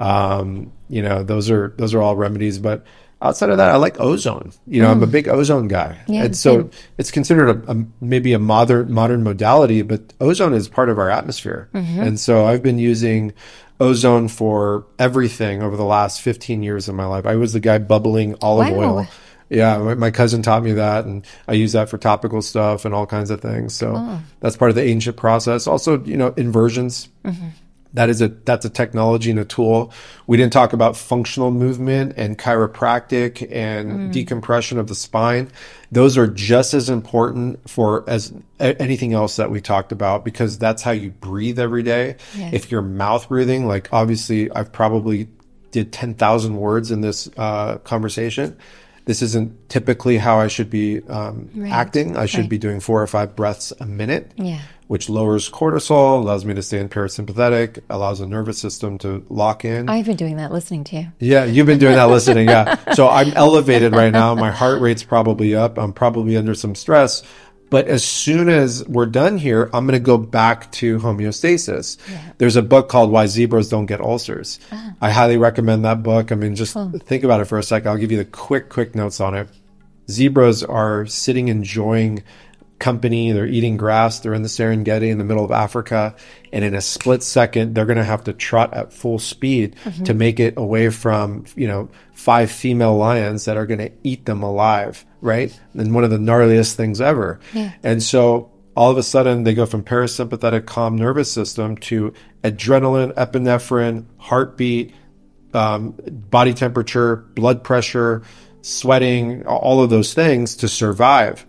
Um, you know, those are those are all remedies. But outside of that, I like ozone. You know, mm. I'm a big ozone guy. Yeah, and so too. It's considered a, a maybe a modern modern modality, but ozone is part of our atmosphere. Mm-hmm. And so I've been using ozone for everything over the last fifteen years of my life. I was the guy bubbling olive wow. oil. Yeah, my, my cousin taught me that, and I use that for topical stuff and all kinds of things. So oh. that's part of the ancient process. Also, you know, inversions. Mm-hmm. That is a that's a technology and a tool. We didn't talk about functional movement and chiropractic and mm. decompression of the spine. Those are just as important for as a, anything else that we talked about, because that's how you breathe every day. Yes. If you're mouth breathing, like obviously I've probably did ten thousand words in this uh, conversation. This isn't typically how I should be um, right. acting. I should right. be doing four or five breaths a minute, yeah. which lowers cortisol, allows me to stay in parasympathetic, allows the nervous system to lock in.
I've been doing that listening to you.
Yeah, you've been doing that listening, yeah. So I'm elevated right now. My heart rate's probably up. I'm probably under some stress. But as soon as we're done here, I'm going to go back to homeostasis. Yeah. There's a book called Why Zebras Don't Get Ulcers. Ah. I highly recommend that book. I mean, just cool. think about it for a second. I'll give you the quick, quick notes on it. Zebras are sitting enjoying company. They're eating grass. They're in the Serengeti in the middle of Africa. And in a split second, they're going to have to trot at full speed mm-hmm. to make it away from, you know, five female lions that are going to eat them alive, right? And one of the gnarliest things ever. Yeah. And so all of a sudden they go from parasympathetic calm nervous system to adrenaline, epinephrine, heartbeat, um, body temperature, blood pressure, sweating, all of those things to survive.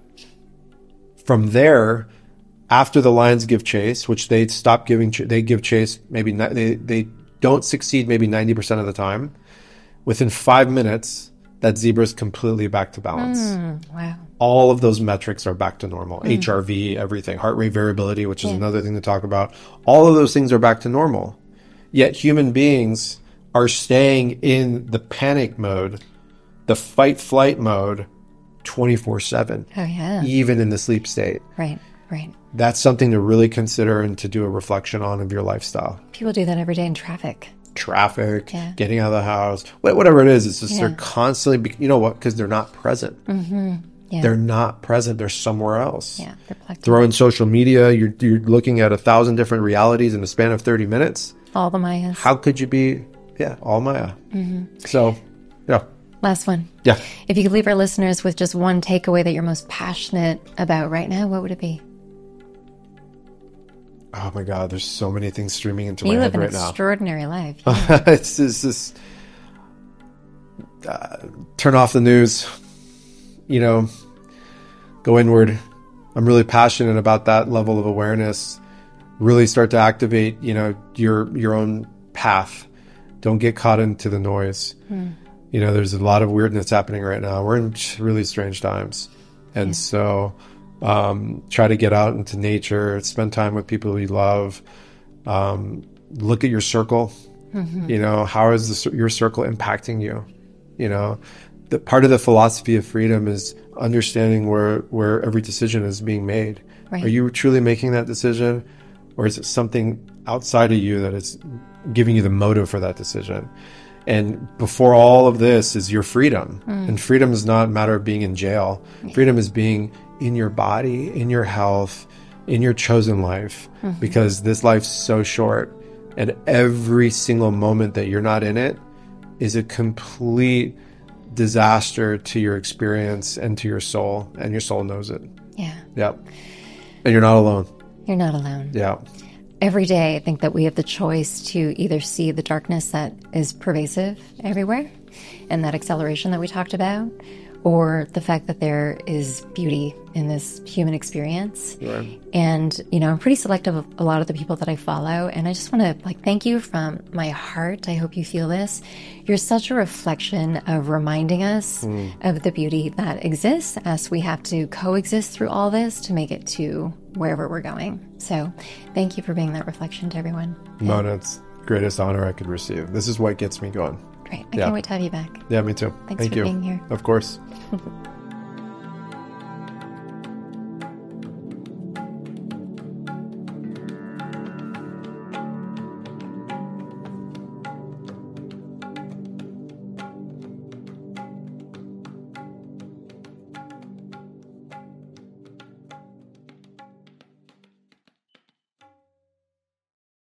From there, after the lions give chase, which they stop giving, ch- they give chase, maybe ni- they, they don't succeed maybe ninety percent of the time. Within five minutes, that zebra is completely back to balance. Mm, wow. All of those metrics are back to normal. Mm. H R V, everything, heart rate variability, which is yeah. another thing to talk about. All of those things are back to normal. Yet human beings are staying in the panic mode, the fight flight mode, twenty-four seven.
Oh, yeah.
Even in the sleep state.
Right, right.
That's something to really consider and to do a reflection on of your lifestyle.
People do that every day in traffic.
Traffic, yeah. getting out of the house, whatever it is. It's just yeah. they're constantly, you know what, because they're not present. Mm-hmm. Yeah. They're not present. They're somewhere else.
Yeah, they're plugged
Throw in social media. You're, you're looking at a thousand different realities in the span of thirty minutes.
All the Mayas.
How could you be, yeah, all Maya. Mm-hmm. So, yeah.
Last one.
Yeah.
If you could leave our listeners with just one takeaway that you're most passionate about right now, what would it be?
Oh my God, there's so many things streaming into
you
my head right now.
You live an extraordinary life.
Yeah. it's just this, uh, turn off the news, you know, go inward. I'm really passionate about that level of awareness. Really start to activate, you know, your your own path. Don't get caught into the noise. Hmm. You know, there's a lot of weirdness happening right now. We're in really strange times. And yeah. so um, try to get out into nature, spend time with people you love, um, look at your circle. Mm-hmm. You know, how is the, your circle impacting you? You know, the part of the philosophy of freedom is understanding where, where every decision is being made. Right. Are you truly making that decision? Or is it something outside of you that is giving you the motive for that decision? And before all of this is your freedom. Mm. And freedom is not a matter of being in jail. Freedom is being in your body, in your health, in your chosen life. Mm-hmm. Because this life's so short. And every single moment that you're not in it is a complete disaster to your experience and to your soul. And your soul knows it.
Yeah.
Yep. And you're not alone.
You're not alone.
Yeah.
Every day, I think that we have the choice to either see the darkness that is pervasive everywhere and that acceleration that we talked about, or the fact that there is beauty in this human experience.
Right.
And, you know, I'm pretty selective of a lot of the people that I follow. And I just want to like thank you from my heart. I hope you feel this. You're such a reflection of reminding us mm. of the beauty that exists as we have to coexist through all this to make it to wherever we're going. So thank you for being that reflection to everyone.
Mona, it's the greatest honor I could receive. This is what gets me going.
Great. I
yeah.
can't wait to have you back.
Yeah, me too.
Thanks
Thank
for
you.
being here.
Of course.